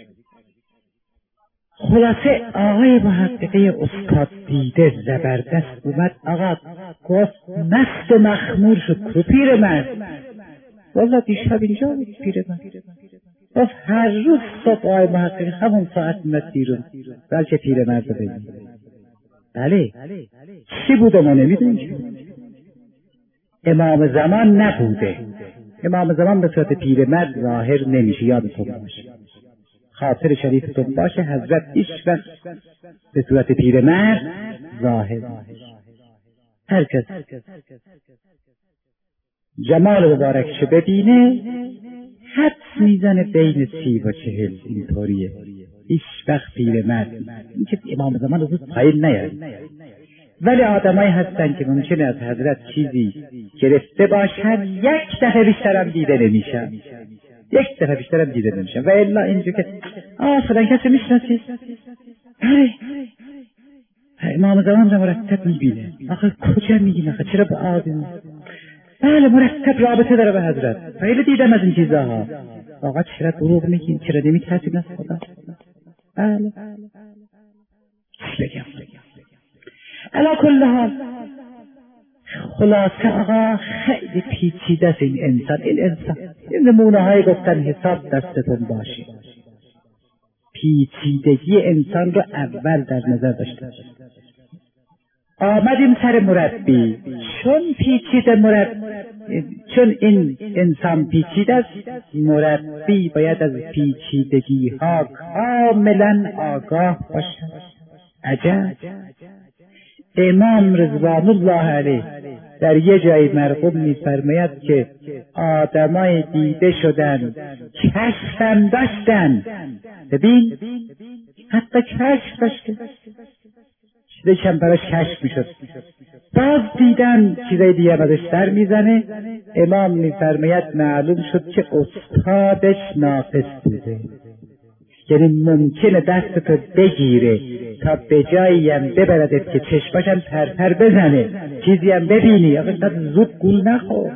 خلاصه آقای محققه استاد دیده زبردست اومد. آقا گفت مست و مخمور شد. کرو پیر من والله دیشب اینجا بود پیر من. گفت هر روز صبح آقای محققه همون ساعت میمد بیرون، بلکه پیر من رو ببین. بله چی بوده ما نمیدونیم. امام زمان نبوده. امام زمان به صورت پیرمرد ظاهر نمیشه، یادتون باشه. خاطر شریفتون باشه حضرت هیچ وقت به صورت پیرمرد ظاهر. هر کس جمال مبارکش ببینه حدس میزنه بین سی و چهل. اینطوریه. هیچ وقت پیرمرد این که امام زمان رو پایین نیاد. ولی آدمایی هستن که ممکنه از حضرت چیزی گرفته باشن، یک دفعه بیشترم دیده نمیشن، یک دفعه بیشترم دیده نمیشن. و الا اینجا که آه فلان کسی میشناسی؟ آره امام زمان را مرتب میبینه. آخه کجا میگیم؟ آخه چرا به آدم؟ بله مرتب رابطه داره به حضرت. خیلی دیدم از این چیزاها. آقا چرا دروغ میگین؟ چرا نمیترسیم از خدا؟ بله چی بگم؟ علا کل حال خلاصه آقا خیلی پیچیده است این انسان. این انسان این نمونه های گفتن حساب دستتون باشه. پیچیدگی انسان رو اول در نظر داشته. آمدیم سر مربی. چون پیچیده مربی، چون این انسان پیچیده است، مربی باید از پیچیدگی ها کاملا آگاه باشد. عجب امام رضوان الله علیه در یه جای مرقوم می‌فرماید که آدمای دیده شدن، کشفم داشتن. ببین حتی کشف داشته، چیزی کم براش کشف میشد، باز دیدن چیزای دیگه ازش در میزنه. امام می‌فرماید معلوم شد که استادش ناقص بوده. یعنی ممکنه دستتو بگیره تا به جایی هم ببردت که چشماشم پرپر بزنه، چیزی هم ببینی. آقا اینقدر زود گول نخور.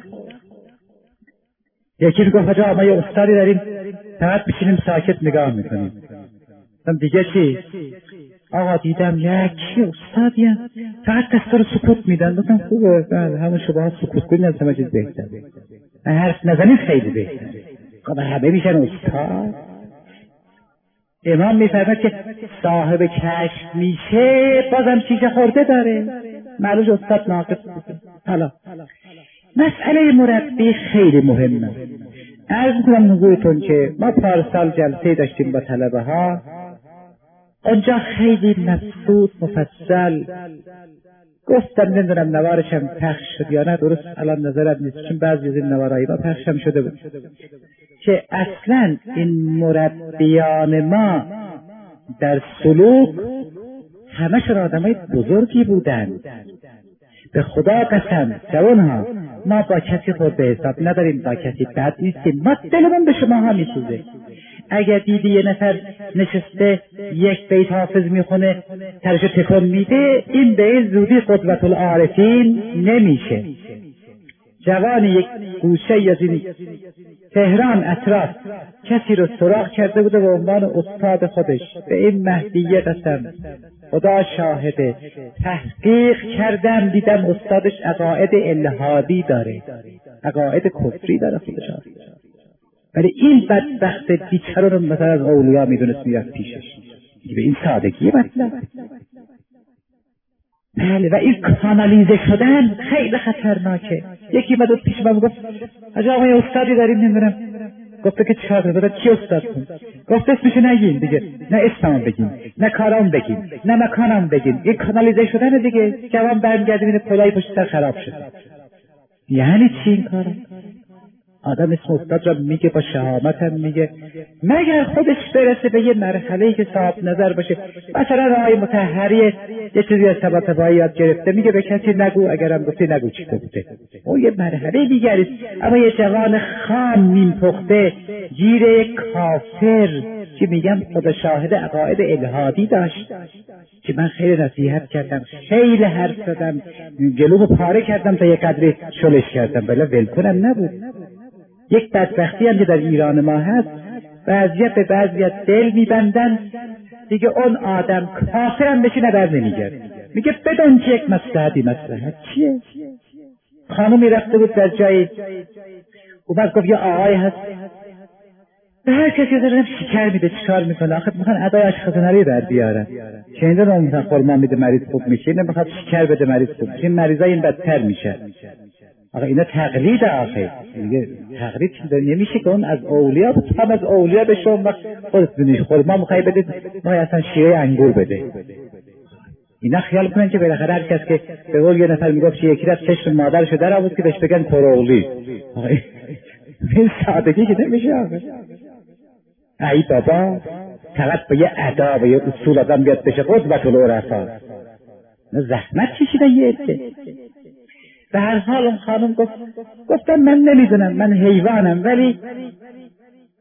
یکی میگفت حاجا ما یه استادی داریم فقط بشینیم ساکت نگاه میکنیم. گفتم دیگه چی؟ آقا دیدم یکی استادی هم فقط دستا رو سکوت میدن. گفتم خوبه، بله همون شما سکوت کنید از همه چیز بهتره، حرف نزنید خیلی بهتره. آقا همه میشن استاد. امام میفرماید که صاحب کشف میشه بازم شیشه خورده داره، معلوم استاد ناقص بوده. حالا مسئله مربی خیلی مهمه. عرض میکنم حضورتون که ما پارسال جلسه داشتیم با طلبه ها، اونجا خیلی مبسوط مفصل گفتم، نمیدونم نوارشم پخش شد یا نه، درست الان نظرم نیست چون بعضی از این نوارایی ما پخشم شده بود، که اصلا این مربیان ما در سلوک همشون آدمای بزرگی بودن. به خدا قسم جوانها، ما با کسی خود به حساب نداریم، با کسی بد نیستیم، ما دلمون به شما ها میسوزه. اگر دیدی یه نفر نشسته یک بیت حافظ میخونه سرشو تکون میده، این به این زودی قدوت العارفین نمیشه. جوان یک گوشه یا زیر تهران اطراف کسی رو سراغ کرده بوده به عنوان استاد خودش، به این مهدیه قسم خدا شاهده تحقیق کردم دیدم استادش عقاید الحادی داره، عقاید کفری داره خودش. ولی این بدبخت بیچاره رو مثلا از اولیا میدونست میرفت پیشش، به این سادگی مطلب. بله و این کانالیزه شدن خیلی خطرناکه. یکی اومد پیش من گفت حاجی آقا یه استادی داریم نمیدونم، گفته که چیکار کنم؟ کی استاد کن؟ گفت اسمشو نگین دیگه، نه اسمم بگین، نه کارام بگین، نه مکانم بگین. این کانالیزه شدن دیگه. جوان برمیگرده میبینه پلای پشت سر خراب شد. یعنی چی این کارا؟ آدم اسم استاد را میگه با شهامت هم میگه، مگر خودش برسه به یه مرحله‌ای که صاحب نظر باشه. مثلا رای مطهری یه چیزی از طباطبایی یاد گرفته، میگه به کسی نگو، اگرم گفتی نگو چی گفته. او یه مرحله دیگری است. اما یه جوان خام نیم پخته گیر یک کافر که میگم خدا شاهد عقاید الحادی داشت، که من خیلی نصیحت کردم، خیلی حرف زدم، جلومو پاره کردم تا یه قدری شلش کردم، بلا ول کنم نبود. یک بدبختی هم که در ایران ما هست، بعضیت به بعضیت دل میبندن دیگه، اون آدم کافر هم بشینه بر نمیگرد، میگه بدون که یک مصلحتی. مصلحت چیه؟ خانومی رفته بود در جایی، اومد گفت یه آقای هست به هر کسی دارم شکر میده، چیکار میکنه؟ آخه میخوان ادای اشخاصنری در بیارن، شنیده رو میخوان خورما میده مریض خوب میشه، اینه میخواد شکر بده مریض خوب میشه، مریضای این بدتر میشه. آقا اینا تقلید، آخه میگه تقلید نمیشه که اون از اولیا بود، هم از اولیا به شما خودت بینید خورما میخوای بدید، ما اصلا شیره انگور بده. اینا خیال کنن که بالاخره هر کس که به قول یه نفر میگفت یکی را چشم مادرشو در آورد که بهش بگن کرولی. این سادگی که نمیشه. آخه ای بابا فقط با یه ادا و یه اصول آدم بیاد بشه قدوت العرفا، زحمت کشیدن یه عده. به هر حال اون خانم گفت گفتم من نمیدونم، من حیوانم، ولی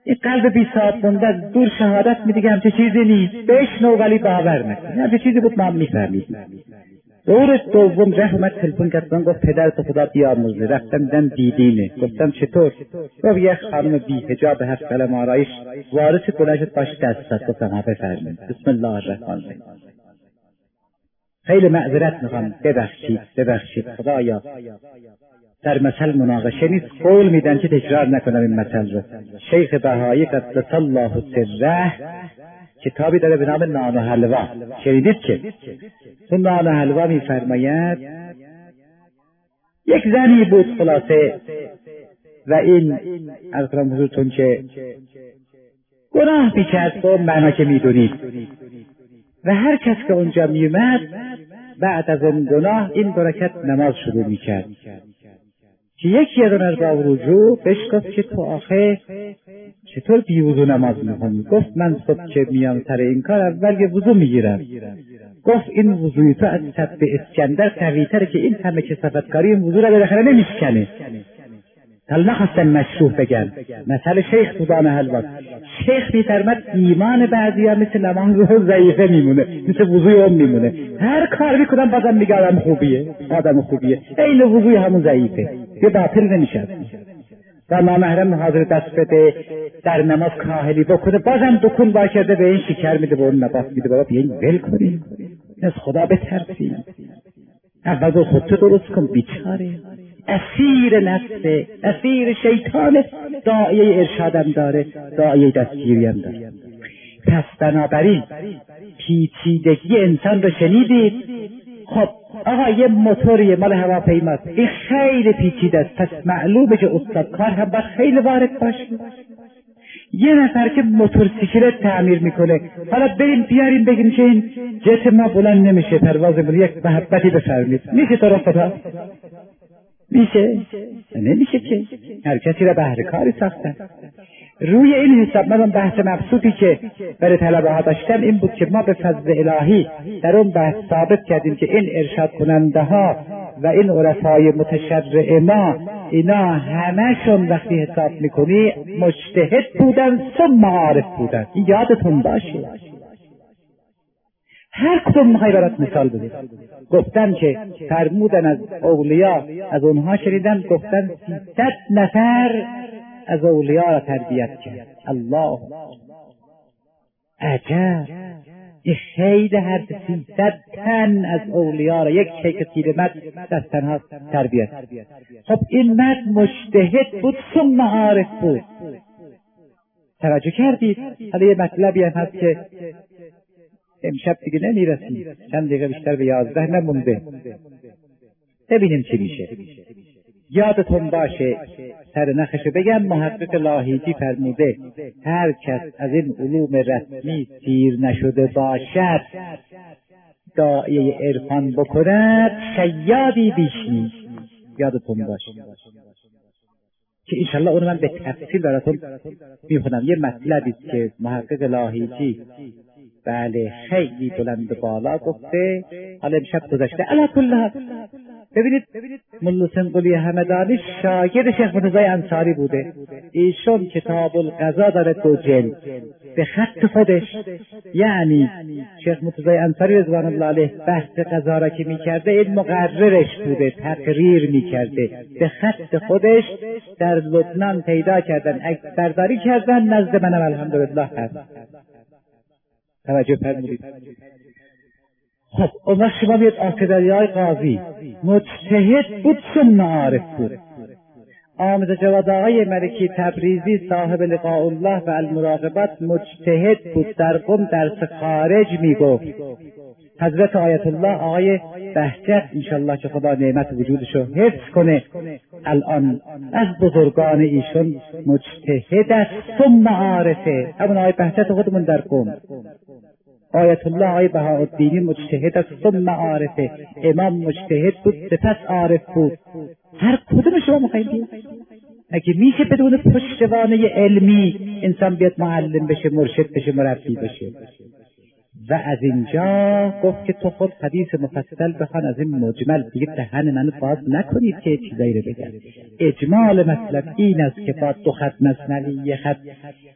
این قلب بی صاحب مونده دور شهادت میده که همچه چیزی نیست، بشنو ولی باور نکن. همچه چیزی بود ما میفهمیدیم. دور دوم رفت اومد تلفن کرد گفت پدرت خدا بیامرزه. رفتم دیدم دیدینه. گفتم چطور؟ گفت یک خانم بی حجاب هفت قلم آرایش وارث بلند شد باش دست زد. گفتم ها بفرمایید. بسم الله الرحمن الرحیم. خیلی معذرت میخوام، ببخشید ببخشید خدایا در مثل مناقشه نیست، قول میدن که تکرار نکنم این مثل رو. شیخ بهایی قدس الله سره کتابی داره به نام نان و حلوا، شنیدید که؟ تو نان و حلوا میفرماید یک زنی بود خلاصه و این از کنم حضورتون که گناه میکرد و معنا که میدونید و هر کس که اونجا میومد بعد از اون گناه این برکت نماز شروع میکرد که یکی از اون با رجوع بهش گفت که تو آخه چطور بی وضو نماز میخونی؟ گفت من صبح که میام سر این کار اول یه وضو میگیرم. گفت این وضوی تو از سب اسکندر قوی‌تره که این همه کثافتکاری این وضو را بالاخره نمیشکنه. حالا نخواستم مشروح بگن، مثل شیخ بودان حلوا. شیخ میفرمد ایمان بعضی ها مثل نماز ضعیفه میمونه، مثل وضوی اون میمونه. هر کار میکنم بازم میگه آدم خوبیه، آدم خوبیه، این وضوی همون ضعیفه، یه باطل نمیشه. و نامحرم حاضر دست بده در نماز کاهلی بکنه بازم دکون باکرده به این شکر میده به اون نبات میده. بابا بیاین ول کنیم، از خدا بترسیم، اول خودتو درست کن. بیچاره اسیر نفسه، اسیر شیطان، داعیه ارشادم داره، داعیه دستگیری هم داره. پس بنابراین پیچیدگی انسان رو شنیدید. خب آقا یه موتوریه مال هواپیماست، این خیلی پیچیده است، پس معلومه که استاد کار هم باید خیلی وارد باشه. یه نفر که موتورسیکلت تعمیر میکنه، حالا بریم بیاریم بگیم که این جت ما بلند نمیشه، پروازمون یک محبتی بفرمید، میشه تو رو خدا؟ میشه؟ نمیشه که. هر کسی را بهر کاری ساختن. روی این حساب من بحث مبسوطی که برای طلبه ها داشتم این بود که ما به فضل الهی در اون بحث ثابت کردیم که این ارشاد کننده ها و این عرفای متشرع ما اینا همشون وقتی حساب میکنی مجتهد بودن ثم عارف بودن. این یادتون باشه. هر کدوم میخوای برات مثال بده. گفتن که فرمودن از اولیا، از اونها شنیدن گفتن سیصد نفر از اولیا را تربیت کرد. الله عجب، این خیلی هر سیصد تن از اولیا را یک شیخ پیرمرد در تنها تربیت. خب این مرد مجتهد بود ثم عارف بود. توجه کردید؟ حالا یه مطلبی هم هست که امشب دیگه نمیرسیم، چند دقیقه بیشتر به یازده نمونده، ببینیم چی میشه. یادتون باشه سر نخشو بگم، محقق لاهیجی فرموده هر کس از این علوم رسمی سیر نشده باشد داعیه عرفان بکند شیادی بیش نیست. یادتون باشه که انشالله اونو من به تفصیل براتون میخونم. یه مطلبی که محقق لاهیجی بله خیلی بلند بالا گفته، حالا امشب گذشته. علی کل حال ببینید ملا سنقلی همدانی شاگرد شیخ مرتضی انصاری بوده. ایشون کتاب القضا داره دو جلد به خط خودش، یعنی شیخ مرتضی انصاری رضوان الله علیه بحث قضا را که میکرده این مقررش بوده، تقریر میکرده به خط خودش. در لبنان پیدا کردن، عکس برداری کردن، نزد منم الحمدلله هست. توجه فرمودید. خب اون وقت شما بیاد آقادریای قاضی مجتهد بود ثم عارف بود. آمد جواد آقای ملکی تبریزی صاحب لقاء الله و المراقبات مجتهد بود، در قم درس خارج میگفت. حضرت آیت الله آقای بهجت انشالله که خدا نعمت وجودشو حفظ کنه الان از بزرگان ایشون مجتهد است ثم عارفه. همون آقای بهجت خودمون در قم. آیت الله آقای بهاءالدینی مجتهد است ثم عارفه. امام مجتهد بود سپس عارف بود. هر کدوم شما مخیلی اگه میشه بدون پشتوانه علمی انسان بیاد معلم بشه، مرشد بشه، مربی بشه. و از اینجا گفت که تو خود حدیث مفصل بخوان، از این مجمل دیگه دهن منو باز نکنید که چیزایی رو بگم. اجمال مطلب این است که با دو خط مثنوی، یه خط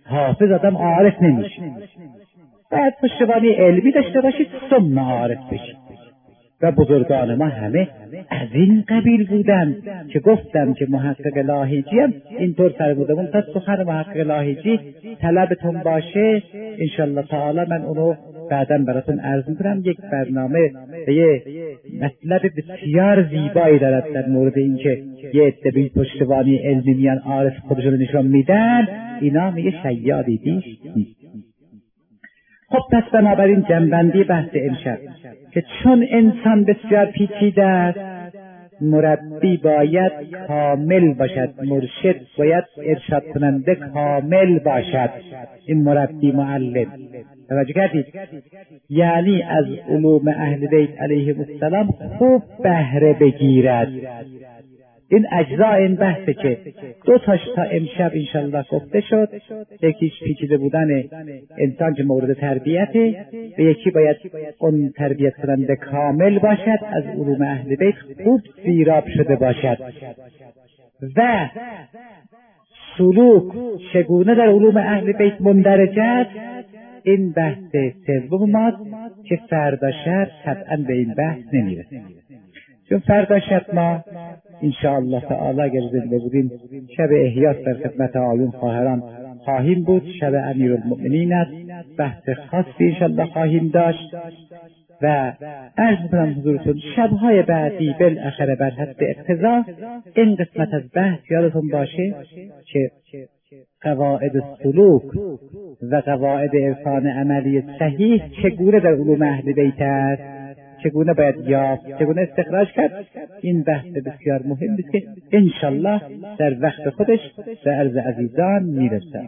حافظ آدم عارف نمیشه، باید پشتوانی علمی داشته باشید ثم عارف بشید. و بزرگان ما همه از این قبیل بودن که گفتم که محقق لاهیجی هم اینطور فرمودم. تا سخن محقق لاهیجی طلبتون باشه انشالله تعالی من اونو بعدا براتون عرض میکنم. یک برنامه به یه مطلب بسیار زیبایی دارد در مورد اینکه یه عده پشتوانی علمی میان عارف خودشون نشون میدن، اینا میگه شیادی بیش نیست. خب پس بنابراین جنبندی بحث امشب که چون انسان بسیار پیچیده است، مربی باید کامل باشد، مرشد باید ارشاد کننده کامل باشد. این مربی معلم، توجه کردید؟ یعنی از علوم اهل بیت علیهم السلام خوب بهره بگیرد. این اجزاء این بحثه که دو تاش تا امشب انشالله گفته شد. یکیش پیچیده بودن انسان که مورد تربیته، و یکی باید اون تربیت کننده کامل باشد، از علوم اهل بیت خوب سیراب شده باشد. و سلوک چگونه در علوم اهل بیت مندرج است، این بحث سوم ماست که فردا شب طبعا به این بحث نمیرسیم، چون فردا شب ما انشاءالله تعالی اگر زنده بودیم شب احیاء در خدمت آیون خواهران خواهیم بود. شب امیرالمؤمنین است، بحث خاصی انشاءالله خواهیم داشت. و عرض می‌کنم حضورتون شب‌های بعدی بالاخره بر حد اقتضا این قسمت از بحث یادتون باشه که قواعد سلوک و قواعد عرفان عملی صحیح چگونه در علوم اهل بیت است، چگونه باید یافت، چگونه استخراج کرد. این بحث بسیار مهم است که انشالله در وقت خودش به عرض عزیزان میرسد.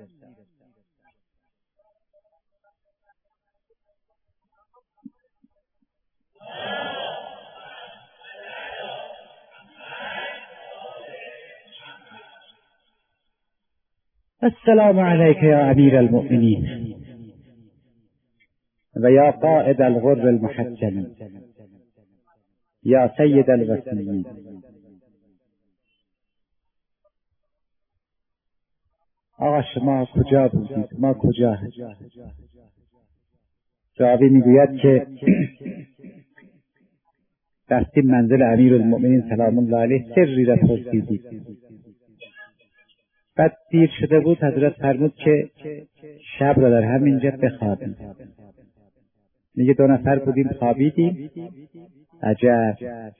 السلام علیک یا امیر المؤمنین و یا قائد الغر المحجلین یا سید الوسیین. آقا شما کجا بودید؟ ما کجا هستیم؟ راوی میگوید که رفتیم منزل امیر المؤمنین سلام الله علیه، سری را پرسیدید. بعد دیر شده بود، حضرت فرمود که شب را در همینجا بخوابیم. میگه دو نفر بودیم خوابیدیم. عجب،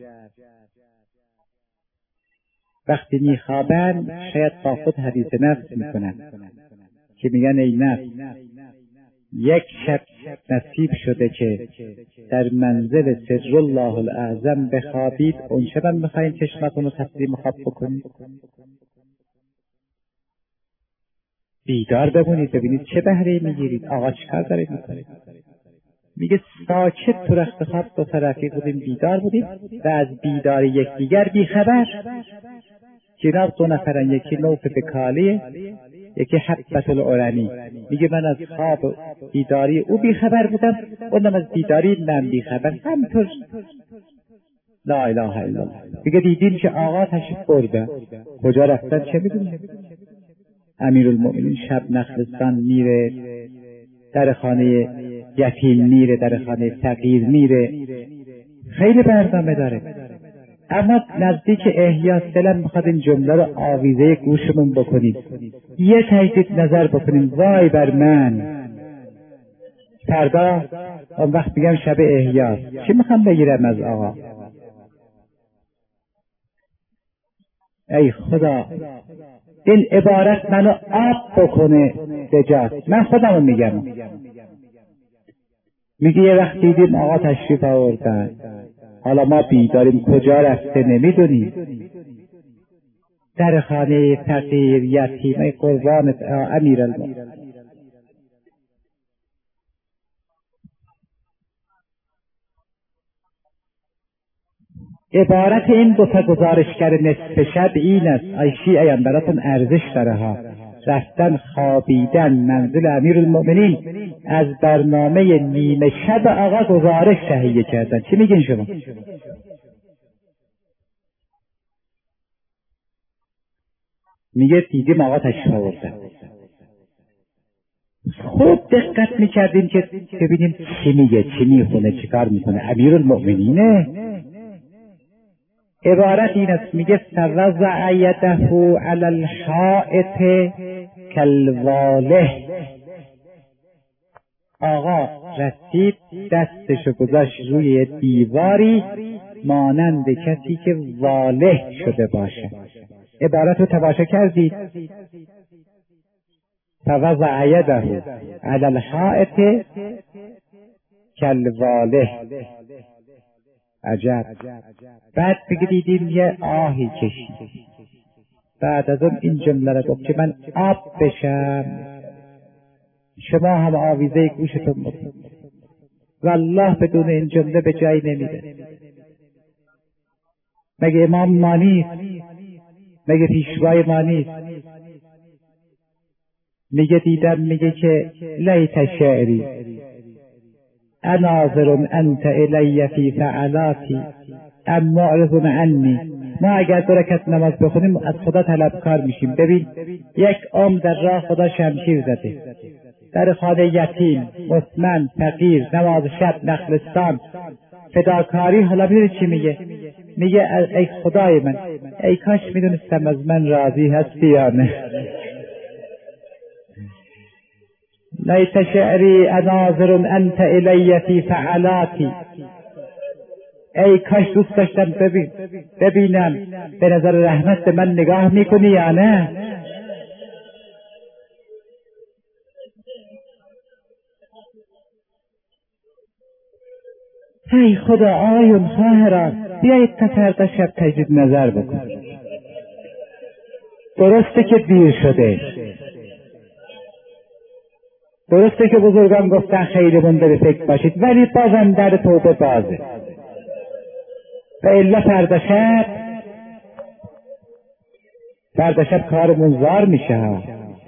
وقتی میخوابن شاید با خود حدیث نفس میکنن که میگن ای نفس، یک شب نصیب شده که در منزل سر الله الاعظم بخوابید، اون شب هم میخواین چشمتون رو تسلیم خواب بکنید، بیدار بمونید ببینید چه بهره میگیرید. آقا چیکار دارید میکنید؟ میگه ساکت تو رخت خواب دو طرفی بودیم، بیدار بودیم و از بیداری یکدیگر بیخبر. جناب دو نفرن، یکی نوف بکالیه، یکی حبت العرنی. میگه من از خواب بیداری او بیخبر بودم، اونم از بیداری من بیخبر. همطور لا اله الا الله. میگه دیدیم که آقا تشریف برده، کجا رفتن چه میدونیم. امیرالمؤمنین شب نخلستان میره، در خانه یتیم میره، در خانه فقیر میره، خیلی برنامه داره. اما نزدیک احیا سلم میخواد این جمله رو آویزه گوشمون بکنیم، یه تجدید نظر بکنیم. وای بر من، فردا اون وقت میگم شب احیا چی میخوام بگیرم از آقا؟ ای خدا این عبارت منو آب بکنه بجاست. من خودمو میگم. میگه یه وقت دیدیم آقا تشریف آوردن، حالا ما بیداریم، کجا رفته نمیدونیم، در خانه فقیر یتیم. ای قربانت امیرالمؤمنین. عبارت این دو تا گزارشگر نصف شب این است. ای شیعیان براتون ارزش داره ها. رفتن خوابیدن منزل امیرالمؤمنین، از برنامه نیمه شب آقا گزارش تهیه کردن. چی میگین شما؟ میگه دیدیم آقا تشریف آوردن. خوب دقت میکردیم که ببینیم چی میگه، چی میخونه، چی کار میکنه. امیرالمؤمنینه. عبارت این است، میگه فوضع یده علی الحائط کالواله. آقا رسید دستشو گذاشت روی دیواری مانند کسی که واله شده باشه. عبارت رو تماشا کردید؟ فوضع یده علی الحائط کالواله. عجب. بعد بگیدیم یه آهی کشید. بعد از اون این جمله را گفت که من آب بشم، شما هم آویزه گوشتون بکنید. والله بدون این جمله به جایی نمیره. مگه امام ما نیست؟ مگه پیشوای ما نیست؟ میگه دیدم میگه که لیت شعری اناظر انت الی فی فعلاتی ام معرض عنی. ما اگر دو رکعت نماز بخونیم از خدا طلبکار میشیم. ببین یک عمر در راه خدا شمشیر زده، در خانه یتیم، مسمن، فقیر، نماز شب، نخلستان، فداکاری. حالا میدونی چی میگه؟ میگه ای خدای من، ای کاش میدونستم از من راضی هستی یا نه. لیت شعری اناظر انت الی فی فعلاتی. ای کاش دوست داشتم ببین ببینم به نظر رحمت به من نگاه میکنی یا نه. ای خدا آیون خواهران، بیایید تا فردا شب تجدید نظر بکن. درسته که دیر شده، درسته که بزرگان گفتن خیلی مونده به فکر باشید، ولی بازم در توبه بازه. و الا فردا شب فردا شب کارمون زار میشه ها.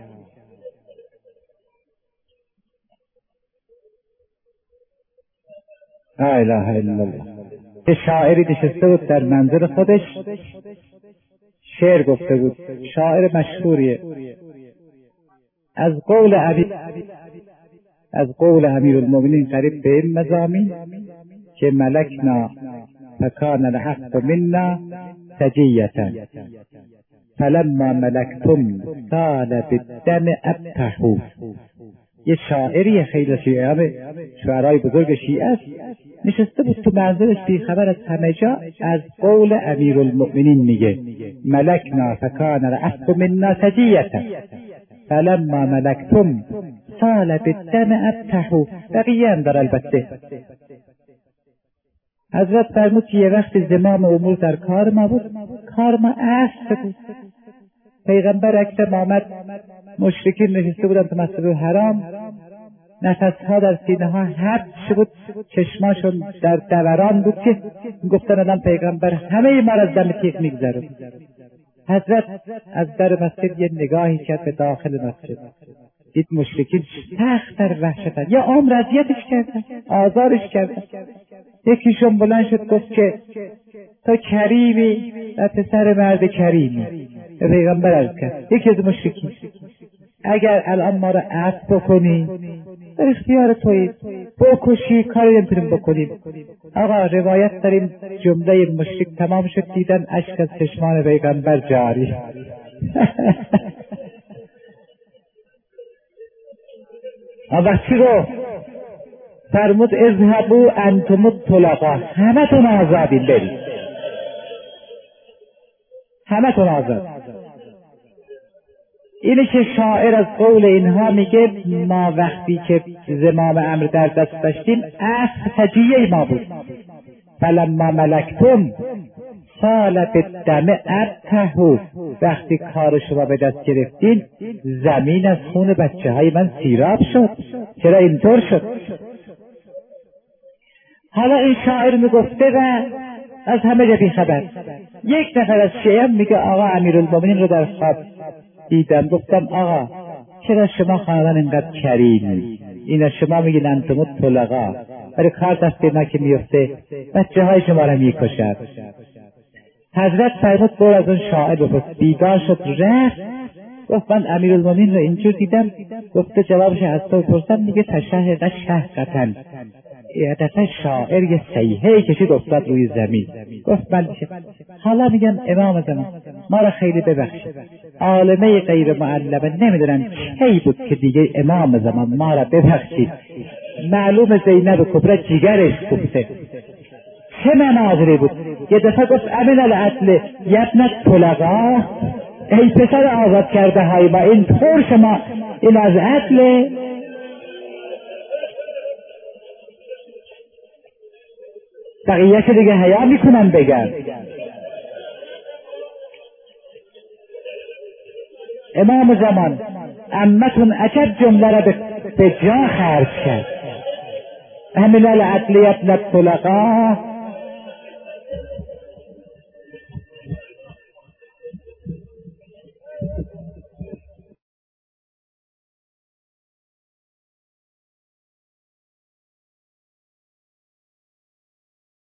لا اله الا الله. یه شاعری نشسته بود در منزل خودش، شعر گفته بود. شاعر مشهوریه. از قول امیر از قول امیرالمؤمنین قریب به این مضامین که ملکنا فکان الحق منا سجیتا فلما ملکتم سال بالدم ابتحوا. یه شاعری خیلی شیعه، شعرهای بزرگ شیعه است، نشسته بود تو منزلش بی خبر از همه جا از قول امیرالمؤمنین میگه ملکنا فکان الحق منا سجیتا فلما ملکتم سال بالدم ابتحوا. بقیه هم در البته. حضرت فرمود که یه وقت زمام امور در کار ما بود، کار ما عصر بود. پیغمبر اکرم آمد، مشرکین نشسته بودن تو مسجد الحرام، نفسها در سینه ها حبس بود، چشماشون در دوران بود که گفتن الان پیغمبر همه ما را از دم تیغ میگذره. حضرت از در مسجد یه نگاهی کرد به داخل مسجد، دید مشرکین سخت در وحشتن، یا عمر اذیتش کردن، آزارش کردن. یکیشون بلند شد گفت که تو کریمی و پسر مرد کریمی. به پیغمبر عرض کرد یکی از مشرکین اگر الان ما را عفو بکنی در اختیار تویی، بکشی کاری نمیتونیم بکنیم. آقا روایت داریم جمله مشرک تمام شد، دیدن اشک از چشمان پیغمبر جاری. آقا چی گفت؟ فرمود اذهبوا انتم الطلقاء، همه تون آزادین، برید همه تون آزاد. اینه که شاعر از قول اینها میگه ما وقتی که زمام امر در دست داشتیم اصل تجیه ما بود. فلما ملکتم سال بالدم ابتحوا. وقتی کار شما به دست گرفتین زمین از خون بچه های من سیراب شد. چرا اینطور شد؟ حالا این شاعر میگفته و از همه جا بی خبر. یک نفر از شیعه میگه آقا امیرالمؤمنین رو در خواب دیدم، گفتم آقا چرا شما خاندان اینقدر کریمی؟ اینا شما میگین انتم الطلقاء، ولی کار دست ما که میفته بچه های شما رو میکشد. حضرت فرمود برو از اون شاعر بپرس. بیدار شد رفت گفت من امیرالمومنین رو اینجور دیدم. گفته جوابش از تو پرسم، میگه تشهد شهقتن، دفعه شاعر یه صیحه‌ای کشید افتاد روی زمین. گفت من حالا میگم امام زمان ما را خیلی ببخشید، عالمه غیر معلمه نمیدونن کی بود که دیگه امام زمان ما را ببخشید، معلوم زینب کبرا جیگرش گفته. چه مناظری بود؟ یه دفعه گفت امین العدل یبنت طلقا، ای پسر آزاد کرده های ما، این طور شما این از عدل. بقیهش دیگه حیا میکنن بگن. امام زمان عمتون عجب جمله را به جا خرج کرد. امین العدل یبنت طلقا